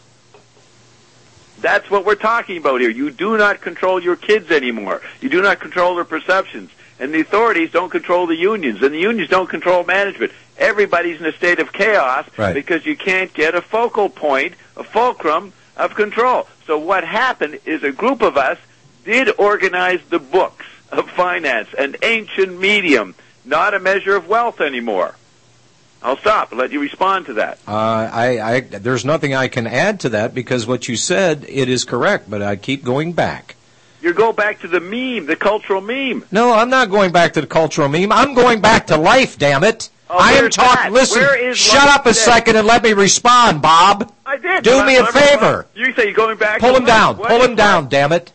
G: That's what we're talking about here. You do not control your kids anymore. You do not control their perceptions. And the authorities don't control the unions. And the unions don't control management. Everybody's in a state of chaos
B: Right.
G: because you can't get a focal point, a fulcrum of control. So what happened is a group of us did organize the books of finance, an ancient medium, not a measure of wealth anymore. I'll stop and let you respond to that.
B: Uh, I, I, there's nothing I can add to that because what you said, it is correct, but I keep going back.
G: You go back to the meme, the cultural meme.
B: No, I'm not going back to the cultural meme. I'm going back to life, damn it.
G: Oh,
B: I am
G: where's
B: talking.
G: that?
B: Listen,
G: Where is
B: shut
G: life
B: up a
G: today?
B: second and let me respond, Bob.
G: I did.
B: Do
G: But
B: me a
G: I'm-
B: favor.
G: You say you're going back
B: Pull
G: to
B: him down.
G: what
B: Pull
G: is
B: him down, damn it.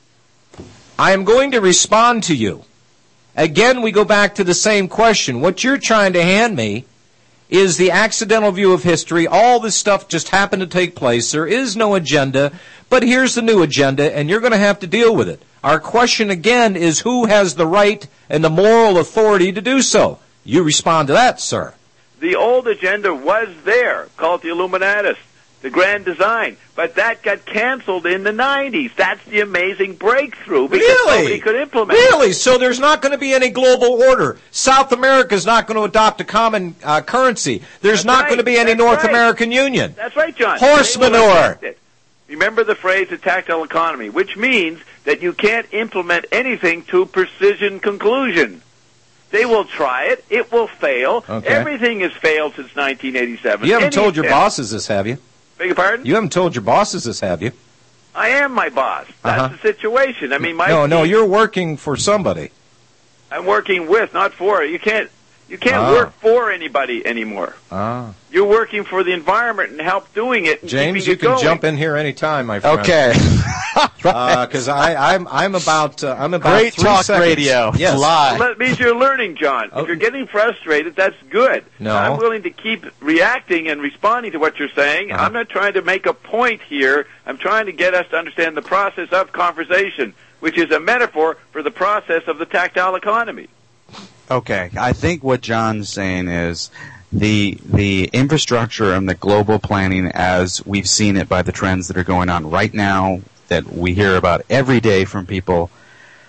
B: I am going to respond to you. Again, we go back to the same question. What you're trying to hand me is the accidental view of history. All this stuff just happened to take place. There is no agenda, but here's the new agenda, and you're going to have to deal with it. Our question again is who has the right and the moral authority to do so? You respond to that, sir.
G: The old agenda was there, called the Illuminatus, the grand design, but that got canceled in the nineties. That's the amazing breakthrough because
B: Really?
G: nobody could implement it.
B: Really? So there's not going to be any global order. South America is not going to adopt a common uh, currency. There's
G: That's
B: not
G: right.
B: going to be any
G: That's
B: North
G: right.
B: American Union.
G: That's right, John.
B: Horse
G: They will
B: manure.
G: adopt it. Remember the phrase the tactile economy, which means that you can't implement anything to precision conclusion. They will try it. It will fail.
B: Okay.
G: Everything has failed since nineteen eighty-seven.
B: You haven't
G: Any
B: told your
G: attempt-
B: bosses this, have you?
G: Beg your pardon?
B: You haven't told your bosses this, have you?
G: I am my boss. That's
B: Uh-huh.
G: the situation. I mean, my
B: No, no,
G: team-
B: you're working for somebody.
G: I'm working with, not for. You can't. You can't
B: Ah.
G: work for anybody anymore.
B: Ah.
G: You're working for the environment and help doing it. And
B: James,
G: keeping
B: you
G: it
B: can
G: going.
B: jump in here anytime, my friend.
C: Okay.
B: Because I I'm I'm about uh, I'm about
C: Great
B: three
C: talk
B: seconds.
C: radio.
B: Yes.
C: Live.
G: Well, that means you're learning, John.
B: Oh.
G: If you're getting frustrated, that's good.
B: No.
G: I'm willing to keep reacting and responding to what you're saying.
B: Uh-huh.
G: I'm not trying to make a point here. I'm trying to get us to understand the process of conversation, which is a metaphor for the process of the tactile economy.
C: Okay, I think what John's saying is the the infrastructure and the global planning as we've seen it by the trends that are going on right now that we hear about every day from people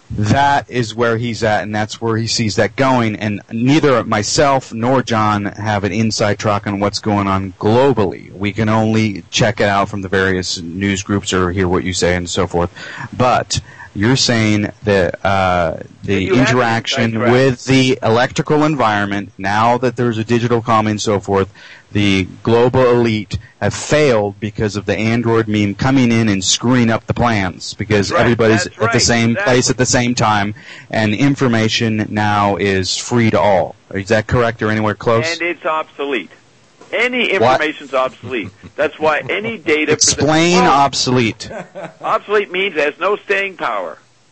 C: that is where he's at, and that's where he sees that going. And neither myself nor John have an inside track on what's going on globally. We can only check it out from the various news groups or hear what you say and so forth. But you're saying that uh, the interaction with the electrical environment, now that there's a digital comm and so forth, the global elite have failed because of the Android meme coming in and screwing up the plans because
G: right.
C: everybody's
G: That's
C: at
G: right.
C: the same
G: exactly.
C: place at the same time, and information now is free to all. Is that correct or anywhere close?
G: And it's obsolete. Any information's what? obsolete. That's why any data...
C: Explain
G: oh,
C: obsolete.
G: Obsolete means it has no staying power.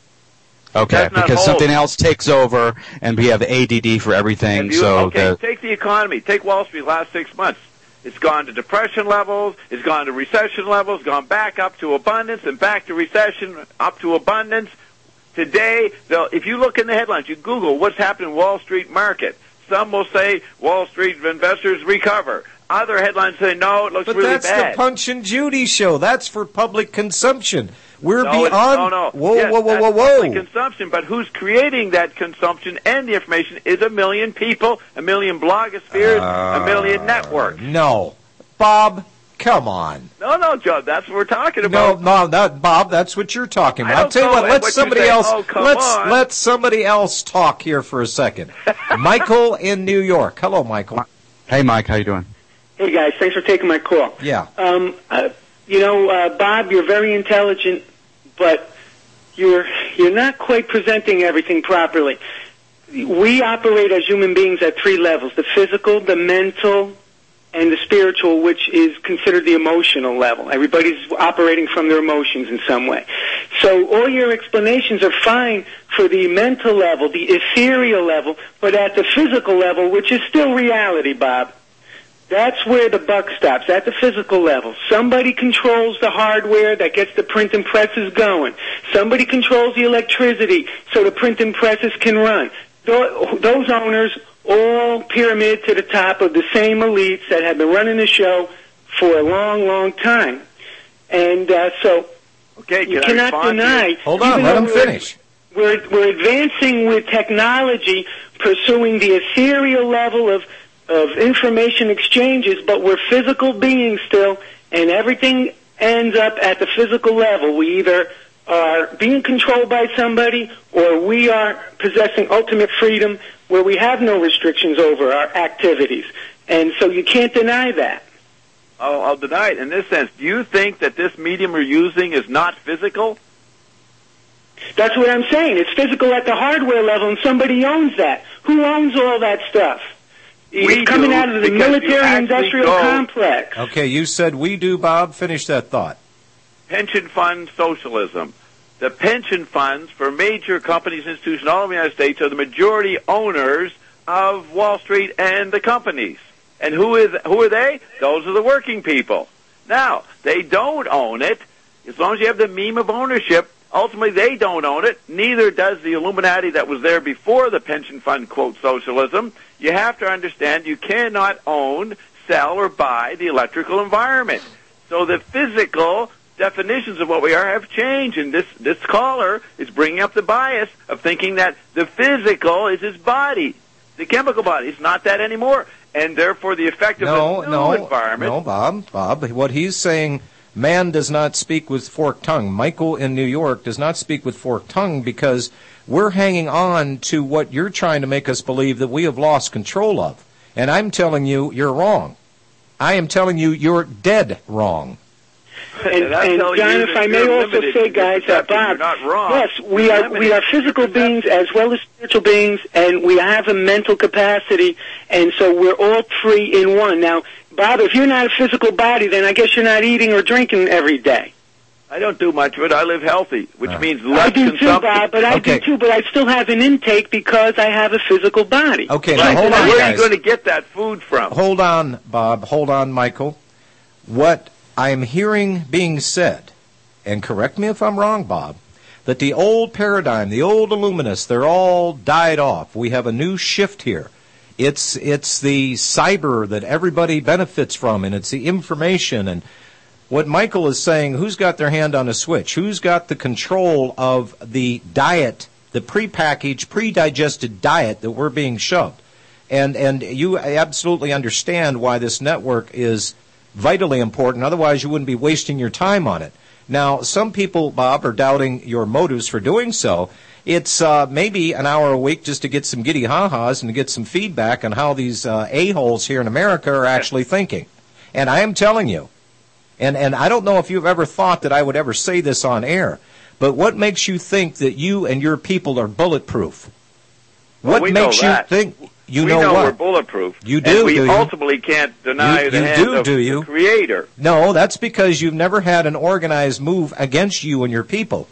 C: Okay, because
G: hold.
C: something else takes over, and we have A D D for everything.
G: You,
C: so
G: okay,
C: the,
G: take the economy. Take Wall Street last six months. It's gone to depression levels. It's gone to recession levels. Gone back up to abundance, and back to recession, up to abundance. Today, if you look in the headlines, you Google what's happened in Wall Street market. Some will say Wall Street investors recover. Other headlines say no, it looks
B: but
G: really
B: that's
G: bad.
B: the Punch and Judy show. That's for public consumption. We're
G: no,
B: beyond.
G: No, no.
B: Whoa,
G: yes,
B: whoa, whoa,
G: that's
B: whoa, whoa!
G: Public consumption, but who's creating that consumption and the information is a million people, a million blogospheres,
B: uh,
G: a million networks.
B: No, Bob, come on.
G: No, no, Joe, that's what we're talking about.
B: No, no, not Bob. That's what you're talking about.
G: I
B: I'll tell you what. Let
G: what
B: somebody
G: saying,
B: else.
G: oh, come
B: let's
G: on.
B: let somebody else talk here for a second. Michael in New York. Hello, Michael.
C: Hey, Mike. How you doing?
N: Hey, guys. Thanks for taking my call.
B: Yeah.
N: Um, uh, you know, uh, Bob, you're very intelligent, but you're you're not quite presenting everything properly. We operate as human beings at three levels: the physical, the mental, and the spiritual, which is considered the emotional level. Everybody's operating from their emotions in some way. So all your explanations are fine for the mental level, the ethereal level, but at the physical level, which is still reality, Bob, that's where the buck stops, at the physical level. Somebody controls the hardware that gets the print and presses going. Somebody controls the electricity so the print and presses can run. Those owners all pyramid to the top of the same elites that have been running the show for a long, long time. And uh, so
G: okay,
N: you
G: can
N: cannot deny...
B: Hold on, let him finish.
N: We're, we're advancing with technology, pursuing the ethereal level of of information exchanges, but we're physical beings still, and everything ends up at the physical level. We either are being controlled by somebody, or we are possessing ultimate freedom where we have no restrictions over our activities. And so you can't deny that.
G: I'll, I'll deny it in this sense. Do you think that this medium we're using is not physical?
N: That's what I'm saying. It's physical at the hardware level, and somebody owns that. Who owns all that stuff?
G: We
N: It's coming
G: do,
N: out of the
G: because you
N: military-industrial
G: actually go-
N: complex.
B: Okay, you said we do, Bob. Finish that thought.
G: Pension fund socialism. The pension funds for major companies, institutions all over the United States are the majority owners of Wall Street and the companies. And who is who are they? Those are the working people. Now, they don't own it. As long as you have the meme of ownership, ultimately they don't own it. Neither does the Illuminati that was there before the pension fund, quote, socialism. You have to understand you cannot own, sell, or buy the electrical environment. So the physical definitions of what we are have changed, and this, this caller is bringing up the bias of thinking that the physical is his body, the chemical body. It's not that anymore, and therefore the effect of
B: No,
G: the new
B: no,
G: environment...
B: no, Bob. Bob, what he's saying, man does not speak with forked tongue. Michael in New York does not speak with forked tongue because we're hanging on to what you're trying to make us believe that we have lost control of. And I'm telling you, you're wrong. I am telling you, you're dead wrong.
N: And,
G: And I'm
N: and
G: telling
N: John,
G: you
N: if
G: that
N: I may
G: you're
N: also
G: limited
N: say,
G: to your
N: guys, that
G: perception.
N: Bob,
G: You're not wrong.
N: yes, we
G: You're
N: are
G: limited
N: we are
G: to your
N: physical beings
G: perception.
N: as well as spiritual beings, and we have a mental capacity, and so we're all three in one. Now, Bob, if you're not a physical body, then I guess you're not eating or drinking every day.
G: I don't do much of it. I live healthy, which
B: Uh.
G: means less
N: I do too,
G: consumption.
N: Bob, but I
B: Okay.
N: do too, but I still have an intake because I have a physical body.
B: Okay,
G: Right.
B: now hold
G: Now,
B: on,
G: where are
B: guys.
G: you going to get that food from?
B: Hold on, Bob. Hold on, Michael. What I'm hearing being said, and correct me if I'm wrong, Bob, that the old paradigm, the old Illuminists, they're all died off. We have a new shift here. It's it's the cyber that everybody benefits from, and it's the information. And what Michael is saying, who's got their hand on a switch? Who's got the control of the diet the prepackaged, pre-digested diet that we're being shoved. And and you absolutely understand why this network is vitally important. Otherwise, you wouldn't be wasting your time on it. Now, some people, Bob, are doubting your motives for doing so. It's uh, maybe an hour a week just to get some giddy ha-has and to get some feedback on how these uh, a-holes here in America are actually thinking. And I am telling you, and, and I don't know if you've ever thought that I would ever say this on air, but what makes you think that you and your people are bulletproof?
G: Well,
B: What
G: we
B: makes
G: know
B: you
G: that.
B: think you
G: we
B: know,
G: know
B: what?
G: we're bulletproof.
B: You do,
G: and we
B: do you?
G: ultimately can't deny
B: You-
G: the
B: you
G: hand
B: do,
G: of
B: do you?
G: the Creator.
B: No, that's because you've never had an organized move against you and your people.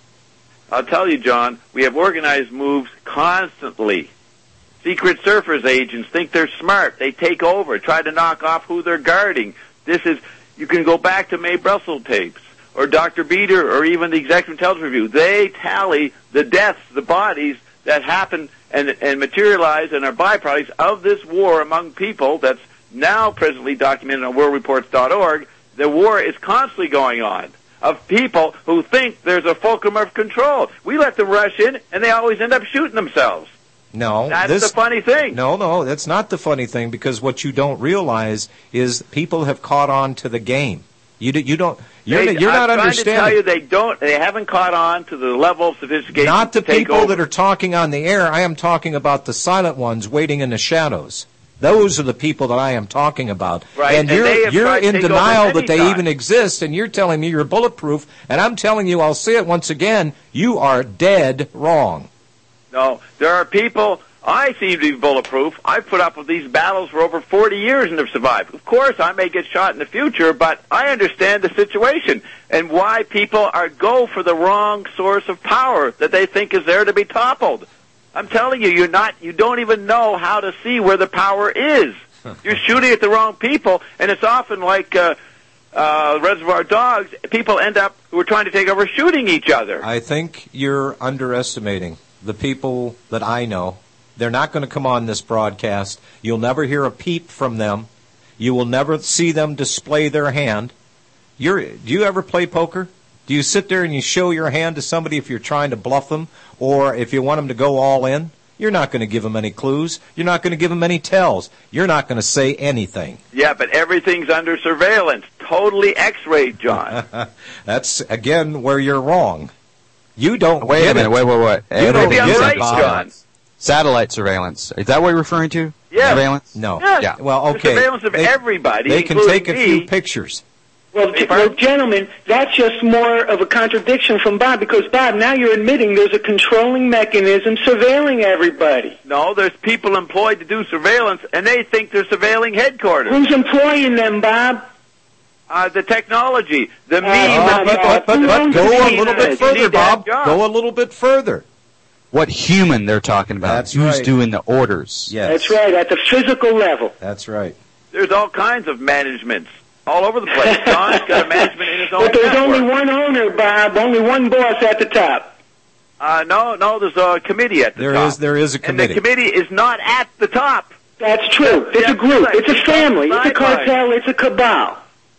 G: I'll tell you, John, we have organized moves constantly. Secret Surfers agents think they're smart. They take over, try to knock off who they're guarding. This is, you can go back to Mae Brussel tapes, or Doctor Beater, or even the Executive Intelligence Review. They tally the deaths, the bodies that happen and, and materialize and are byproducts of this war among people that's now presently documented on world reports dot org. The war is constantly going on of people who think there's a fulcrum of control. We let them rush in, and they always end up shooting themselves.
B: No,
G: That's
B: this,
G: the funny thing.
B: No, no, that's not the funny thing, because what you don't realize is people have caught on to the game. You do, you don't. You're,
G: They,
B: you're not
G: I'm
B: understanding.
G: trying to tell you, they don't. They haven't caught on to the level of sophistication.
B: Not the
G: to take
B: people
G: over.
B: that are talking on the air. I am talking about the silent ones waiting in the shadows. Those are the people that I am talking about.
G: Right,
B: And
G: and
B: you're
G: they have
B: you're
G: tried to
B: in
G: take over
B: denial
G: many
B: that they
G: times.
B: even exist, and you're telling me you're bulletproof, and I'm telling you, I'll say it once again, you are dead wrong.
G: No, there are people. I seem to be bulletproof. I've put up with these battles for over forty years and have survived. Of course, I may get shot in the future, but I understand the situation and why people are go for the wrong source of power that they think is there to be toppled. I'm telling you, you're not. You don't even know how to see where the power is. You're shooting at the wrong people, and it's often like uh, uh, Reservoir Dogs. People end up who are trying to take over shooting each other.
B: I think you're underestimating the people that I know. They're not going to come on this broadcast. You'll never hear a peep from them. You will never see them display their hand. You're, do you ever play poker? Do you sit there and you show your hand to somebody if you're trying to bluff them, or if you want them to go all in? You're not going to give them any clues. You're not going to give them any tells. You're not going to say anything.
G: Yeah, but everything's under surveillance. Totally X-rayed, John.
B: That's, again, where you're wrong. You don't
C: Wait
B: get
C: a minute,
B: it.
C: wait, wait, wait.
B: You don't
C: Everything
B: get
C: is
B: it,
G: right,
B: Bob.
G: John.
C: Satellite surveillance. Is that what you're referring to?
G: Yeah.
C: Surveillance?
B: No.
G: Yes.
C: Yeah.
B: Well,
G: The
B: okay.
G: surveillance of
B: They-
G: everybody,
B: They can
G: including
B: take a
G: me.
B: few pictures.
N: Well,
G: Hey,
N: well,
G: Bob?
N: gentlemen, that's just more of a contradiction from Bob, because, Bob, now you're admitting there's a controlling mechanism surveilling everybody.
G: No, there's people employed to do surveillance, and they think they're surveilling headquarters.
N: Who's employing them, Bob?
G: Uh, the technology, the meme.
N: Oh,
G: that
B: but,
G: people-
B: but, but,
N: Who
B: but
N: owns
B: go
N: the
B: a
N: internet?
B: little bit
G: You
B: further,
G: need to
B: Bob.
G: have jobs.
B: Go a little bit further.
C: What human they're talking about?
B: That's
C: Who's
B: right.
C: doing the orders?
B: Yes.
N: That's right, at the physical level.
B: That's right.
G: There's all kinds of managements all over the place. John's got a management in his own
N: But there's
G: network.
N: only one owner, Bob, only one boss at the top.
G: Uh, no, no, there's a committee at the
B: There
G: top.
B: is there is a committee.
G: And the committee is not at the top.
N: That's true. It's a group. It's a family. It's a cartel. It's a cabal.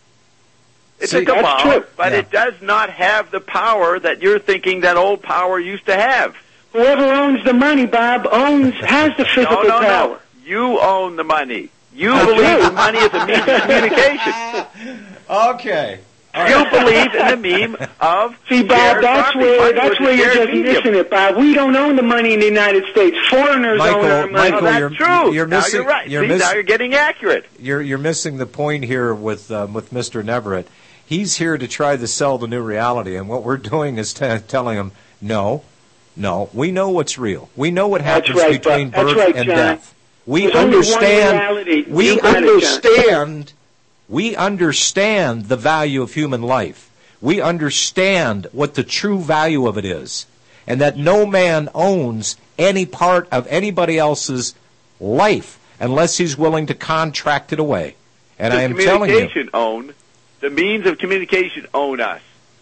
G: It's
B: See,
G: a cabal,
N: that's true.
G: but
B: Yeah.
G: it does not have the power that you're thinking that old power used to have.
N: Whoever owns the money, Bob, owns has the physical
G: no, no,
N: power.
G: no. You own the money. You
N: That's
G: believe
N: true.
G: the money is a means of communication.
B: Okay.
G: You believe in the meme of
N: See, Bob,
G: shared
N: that's
G: property.
N: where
G: Money
N: that's
G: was a
N: where you're
G: shared
N: just
G: medium.
N: missing it, Bob. We don't own the money in the United States. Foreigners own our
B: Michael,
N: money.
B: Michael,
G: Oh, that's
B: you're,
G: true.
B: you're
G: now
B: missing.
G: you're right.
B: You're,
G: See,
B: miss-
G: now you're getting accurate.
B: you're you're missing the point here with um, with Mister Neverett. He's here to try to sell the new reality, and what we're doing is t- telling him, no, no, we know what's real. We know what
N: That's
B: happens
N: right,
B: between
N: Bob. That's
B: birth
N: right,
B: and
N: John.
B: death. We
N: There's only one
B: understand.
N: reality.
B: We
N: You got it, John.
B: understand. We understand the value of human life. We understand what the true value of it is, and that no man owns any part of anybody else's life unless he's willing to contract it away. And
G: the
B: I am telling you,
G: communication own, the means of communication own us.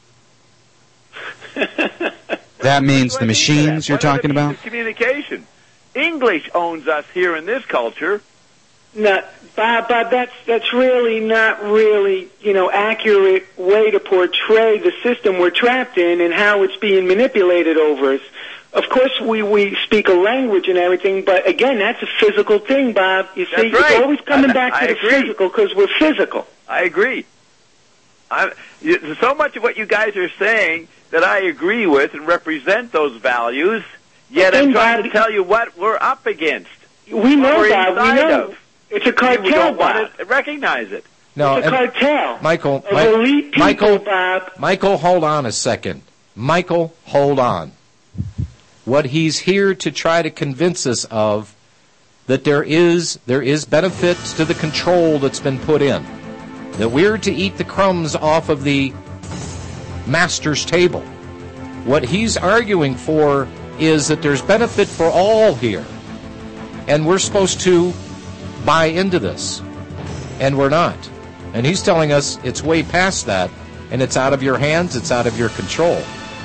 C: That means
G: What
C: the
G: I mean by
C: machines
G: that?
C: you're
G: What are the
C: talking
G: means
C: about?
G: of communication. English owns us here in this culture.
N: No, Bob, Bob, that's that's really not really, you know, accurate way to portray the system we're trapped in and how it's being manipulated over us. Of course, we, we speak a language and everything, but again, that's a physical thing, Bob. You see,
G: That's right.
N: it's always coming
G: I-
N: back to
G: I
N: the
G: agree.
N: physical because we're physical.
G: I agree. I, you- so much of what you guys are saying that I agree with and represent those values, yet I'm
N: Then,
G: trying
N: Bob,
G: to tell you what we're up against.
N: We
G: what
N: know,
G: we're
N: Bob. We
G: inside
N: know.
G: of.
N: It's a cartel,
G: We don't
N: Bob.
G: want to recognize it.
B: No,
N: It's a
B: and-
N: cartel.
B: Michael,
N: Of
B: Mi-
N: elite people,
B: Michael,
N: Bob.
B: Michael, hold on a second. Michael, hold on. What he's here to try to convince us of that there is there is benefits to the control that's been put in. That we're to eat the crumbs off of the master's table. What he's arguing for is that there's benefit for all here. And we're supposed to buy into this. And we're not. And he's telling us it's way past that, and it's out of your hands, it's out of your control.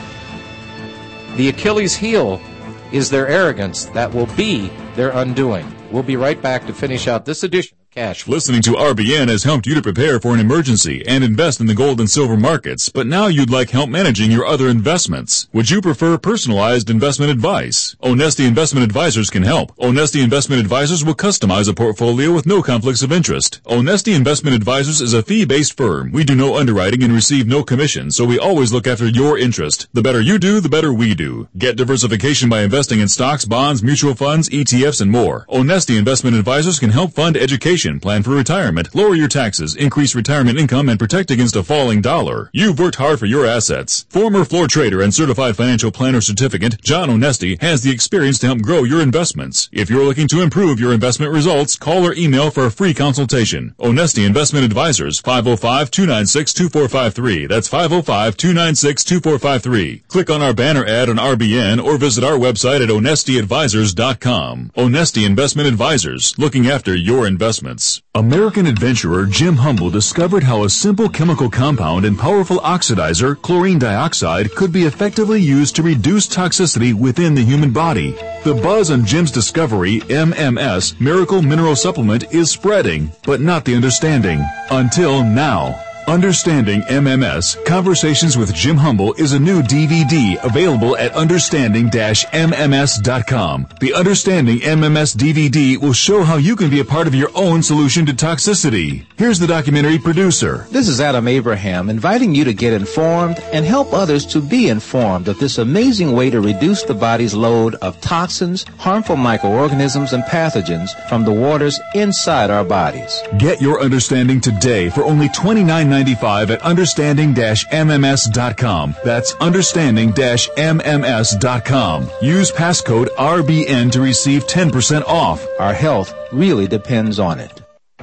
B: The Achilles heel is their arrogance that will be their undoing. We'll be right back to finish out this edition of Cash Flow.
L: Listening to R B N has helped you to prepare for an emergency and invest in the gold and silver markets, but now you'd like help managing your other investments. Would you prefer personalized investment advice? Onesti Investment Advisors can help. Onesti Investment Advisors will customize a portfolio with no conflicts of interest. Onesti Investment Advisors is a fee-based firm. We do no underwriting and receive no commission, so we always look after your interest. The better you do, the better we do. Get diversification by investing in stocks, bonds, mutual funds, E T Fs, and more. Onesti Investment Advisors can help fund education, plan for retirement, lower your taxes, increase retirement income, and protect against a falling dollar. You've worked hard for your assets. Former floor trader and certified financial planner certificate, John Onesti, has the experience to help grow your investments. If you're looking to improve your investment results, call or email for a free consultation. Onesti Investment Advisors, five oh five, two nine six, two four five three. That's five oh five, two nine six, two four five three. Click on our banner ad on R B N or visit our website at onesti advisors dot com. Onesti Investment Advisors, looking after your investments. American adventurer Jim Humble discovered how a simple chemical compound and powerful oxidizer, chlorine dioxide, could be effectively used to reduce toxicity within the human body. The buzz on Jim's discovery, M M S, Miracle Mineral Supplement, is spreading, but not the understanding. Until now. Understanding M M S, Conversations with Jim Humble is a new D V D available at understanding dash M M S dot com. The Understanding M M S D V D will show how you can be a part of your own solution to toxicity. Here's the documentary producer.
O: This is Adam Abraham, inviting you to get informed and help others to be informed of this amazing way to reduce the body's load of toxins, harmful microorganisms, and pathogens from the waters inside our bodies.
L: Get your understanding today for only twenty-nine ninety-five at understanding dash M M S dot com. That's understanding dash M M S dot com. Use passcode R B N to receive ten percent off.
O: Our health really depends on it.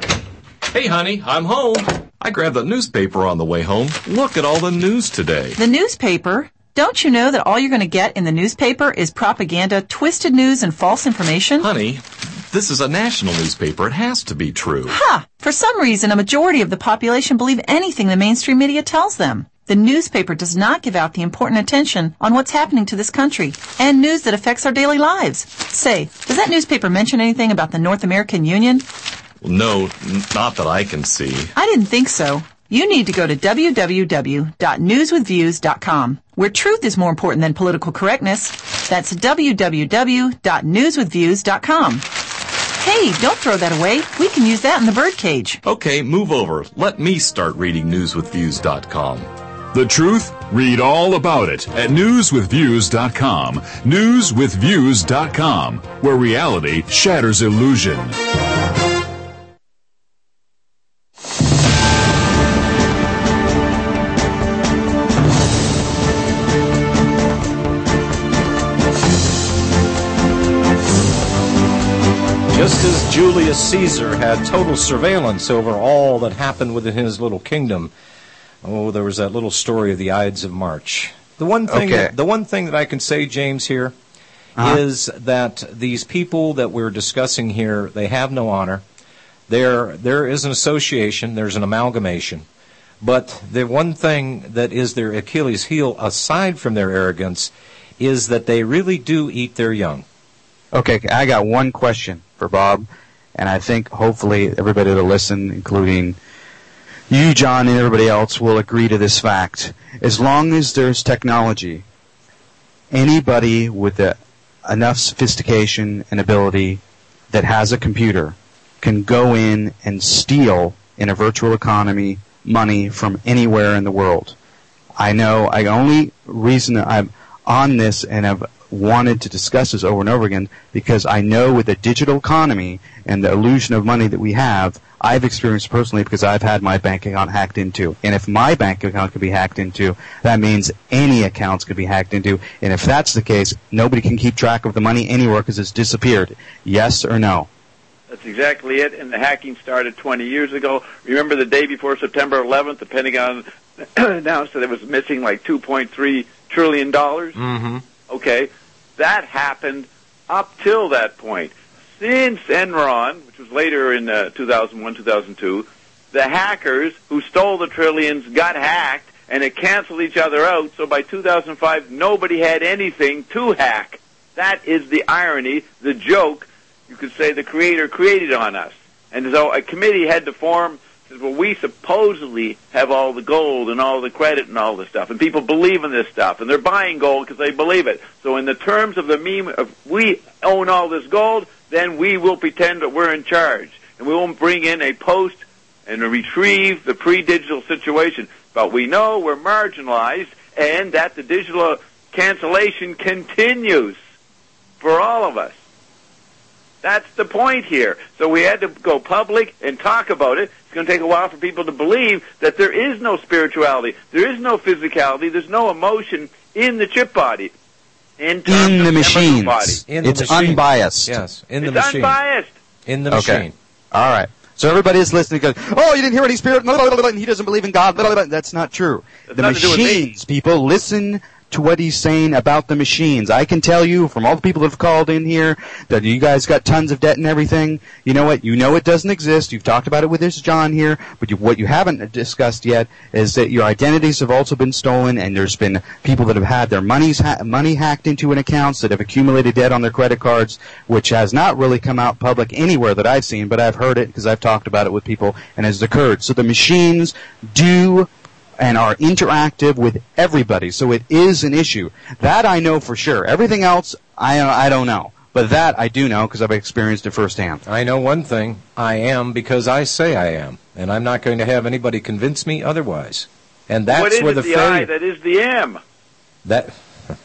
P: Hey, honey, I'm home. I grabbed the newspaper on the way home. Look at all the news today.
Q: The newspaper? Don't you know that all you're going to get in the newspaper is propaganda, twisted news, and false information?
P: Honey, this is a national newspaper. It has to be true.
Q: Ha! For some reason, a majority of the population believe anything the mainstream media tells them. The newspaper does not give out the important attention on what's happening to this country and news that affects our daily lives. Say, does that newspaper mention anything about the North American Union?
P: No, n- not that I can see.
Q: I didn't think so. You need to go to w w w dot news with views dot com, where truth is more important than political correctness. That's w w w dot news with views dot com. Hey, don't throw that away. We can use that in the birdcage.
P: Okay, move over. Let me start reading news with views dot com.
L: The truth? Read all about it at news with views dot com. news with views dot com, where reality shatters illusion.
B: Just as Julius Caesar had total surveillance over all that happened within his little kingdom, oh, there was that little story of the Ides of March. The one thing,
C: Okay.
B: that, the one thing that I can say, James, here
C: Uh-huh.
B: is that these people that we're discussing here, they have no honor. There, there is an association, there's an amalgamation. But the one thing that is their Achilles heel, aside from their arrogance, is that they really do eat their young.
C: Okay, I got one question for Bob, and I think hopefully everybody that'll listen, including you, John, and everybody else, will agree to this fact. As long as there's technology, anybody with a enough sophistication and ability that has a computer can go in and steal in a virtual economy money from anywhere in the world. I know, I only reason that I'm on this and have wanted to discuss this over and over again because I know with the digital economy and the illusion of money that we have, I've experienced personally because I've had my bank account hacked into. And if my bank account could be hacked into, that means any accounts could be hacked into. And if that's the case, nobody can keep track of the money anywhere because it's disappeared. Yes or no?
G: That's exactly it, and the hacking started twenty years ago. Remember the day before September eleventh, the Pentagon announced that it was missing like two point three trillion dollars?
B: Mm-hmm.
G: Okay, that happened up till that point. Since Enron, which was later in uh, two thousand one, two thousand two, the hackers who stole the trillions got hacked, and it canceled each other out, so by two thousand five, nobody had anything to hack. That is the irony, the joke, you could say the Creator created on us. And so a committee had to form, says, well, we supposedly have all the gold and all the credit and all this stuff, and people believe in this stuff, and they're buying gold because they believe it. So in the terms of the meme of we own all this gold, then we will pretend that we're in charge, and we won't bring in a post and retrieve the pre-digital situation. But we know we're marginalized, and that the digital cancellation continues for all of us. That's the point here. So we had to go public and talk about it. It's going to take a while for people to believe that there is no spirituality, there is no physicality, there's no emotion in the chip body. In,
C: in the machines.
G: Body.
B: In the
C: it's
B: machine.
C: unbiased.
B: Yes, in the
G: it's
B: machine.
G: unbiased.
B: In the
C: Okay.
B: machine.
C: All right. So everybody is listening goes, oh, you didn't hear any spirit, and he doesn't believe in God. That's not true.
G: That's
C: the
G: nothing to do with me.
C: machines, people, listen to what he's saying about the machines. I can tell you from all the people that have called in here that you guys got tons of debt and everything. You know what? You know it doesn't exist. You've talked about it with this John here, but you, what you haven't discussed yet is that your identities have also been stolen, and there's been people that have had their money's ha- money hacked into an accounts that have accumulated debt on their credit cards, which has not really come out public anywhere that I've seen, but I've heard it because I've talked about it with people, and has occurred. So the machines do and are interactive with everybody, so it is an issue. That I know for sure. Everything else, I I don't know. But that I do know because I've experienced it firsthand.
B: I know one thing. I am because I say I am. And I'm not going to have anybody convince me otherwise. And that's
G: what is
B: where
G: it,
B: the,
G: the
B: failure...
G: I that is the M?
B: That...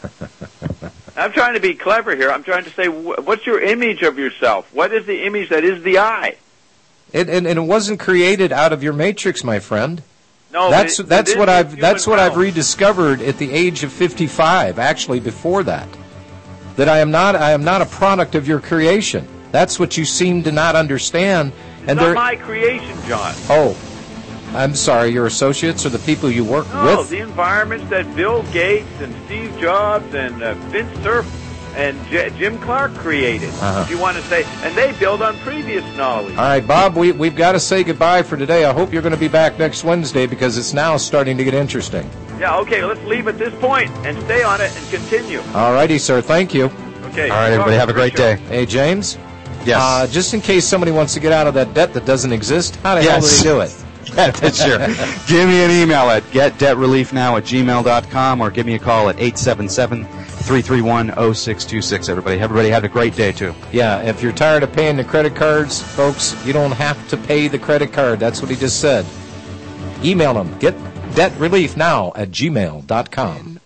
G: I'm trying to be clever here. I'm trying to say, what's your image of yourself? What is the image that is the I?
B: It, and, and it wasn't created out of your matrix, my friend.
G: No,
B: that's
G: it,
B: that's
G: it
B: what I've
G: human
B: that's what
G: realm.
B: I've rediscovered at the age of fifty-five. Actually, before that, that I am not I am not a product of your creation. That's what you seem to not understand.
G: It's
B: and
G: not
B: they're,
G: my creation, John.
B: Oh, I'm sorry. Your associates or the people you work
G: No,
B: with?
G: the environments that Bill Gates and Steve Jobs and uh, Vince Cerf and J- Jim Clark created.
B: Uh-huh.
G: If you want to say, and they build on previous knowledge.
B: All right, Bob, we, we've got to say goodbye for today. I hope you're going to be back next Wednesday because it's now starting to get interesting.
G: Yeah, okay, let's leave at this point and stay on it and continue.
B: All righty, sir. Thank you.
G: Okay.
C: All right, everybody, have a great day.
B: Hey, James?
C: Yes.
B: Uh, just in case somebody wants to get out of that debt that doesn't exist, how the
C: Yes.
B: hell do they do it?
C: Yeah, that's sure. Give me an email at get debt relief now at gmail dot com or give me a call at eight seven seven, three three one, zero six two six, everybody. Everybody have a great day, too.
B: Yeah, if you're tired of paying the credit cards, folks, you don't have to pay the credit card. That's what he just said. Email them. Get debt relief now at gmail dot com.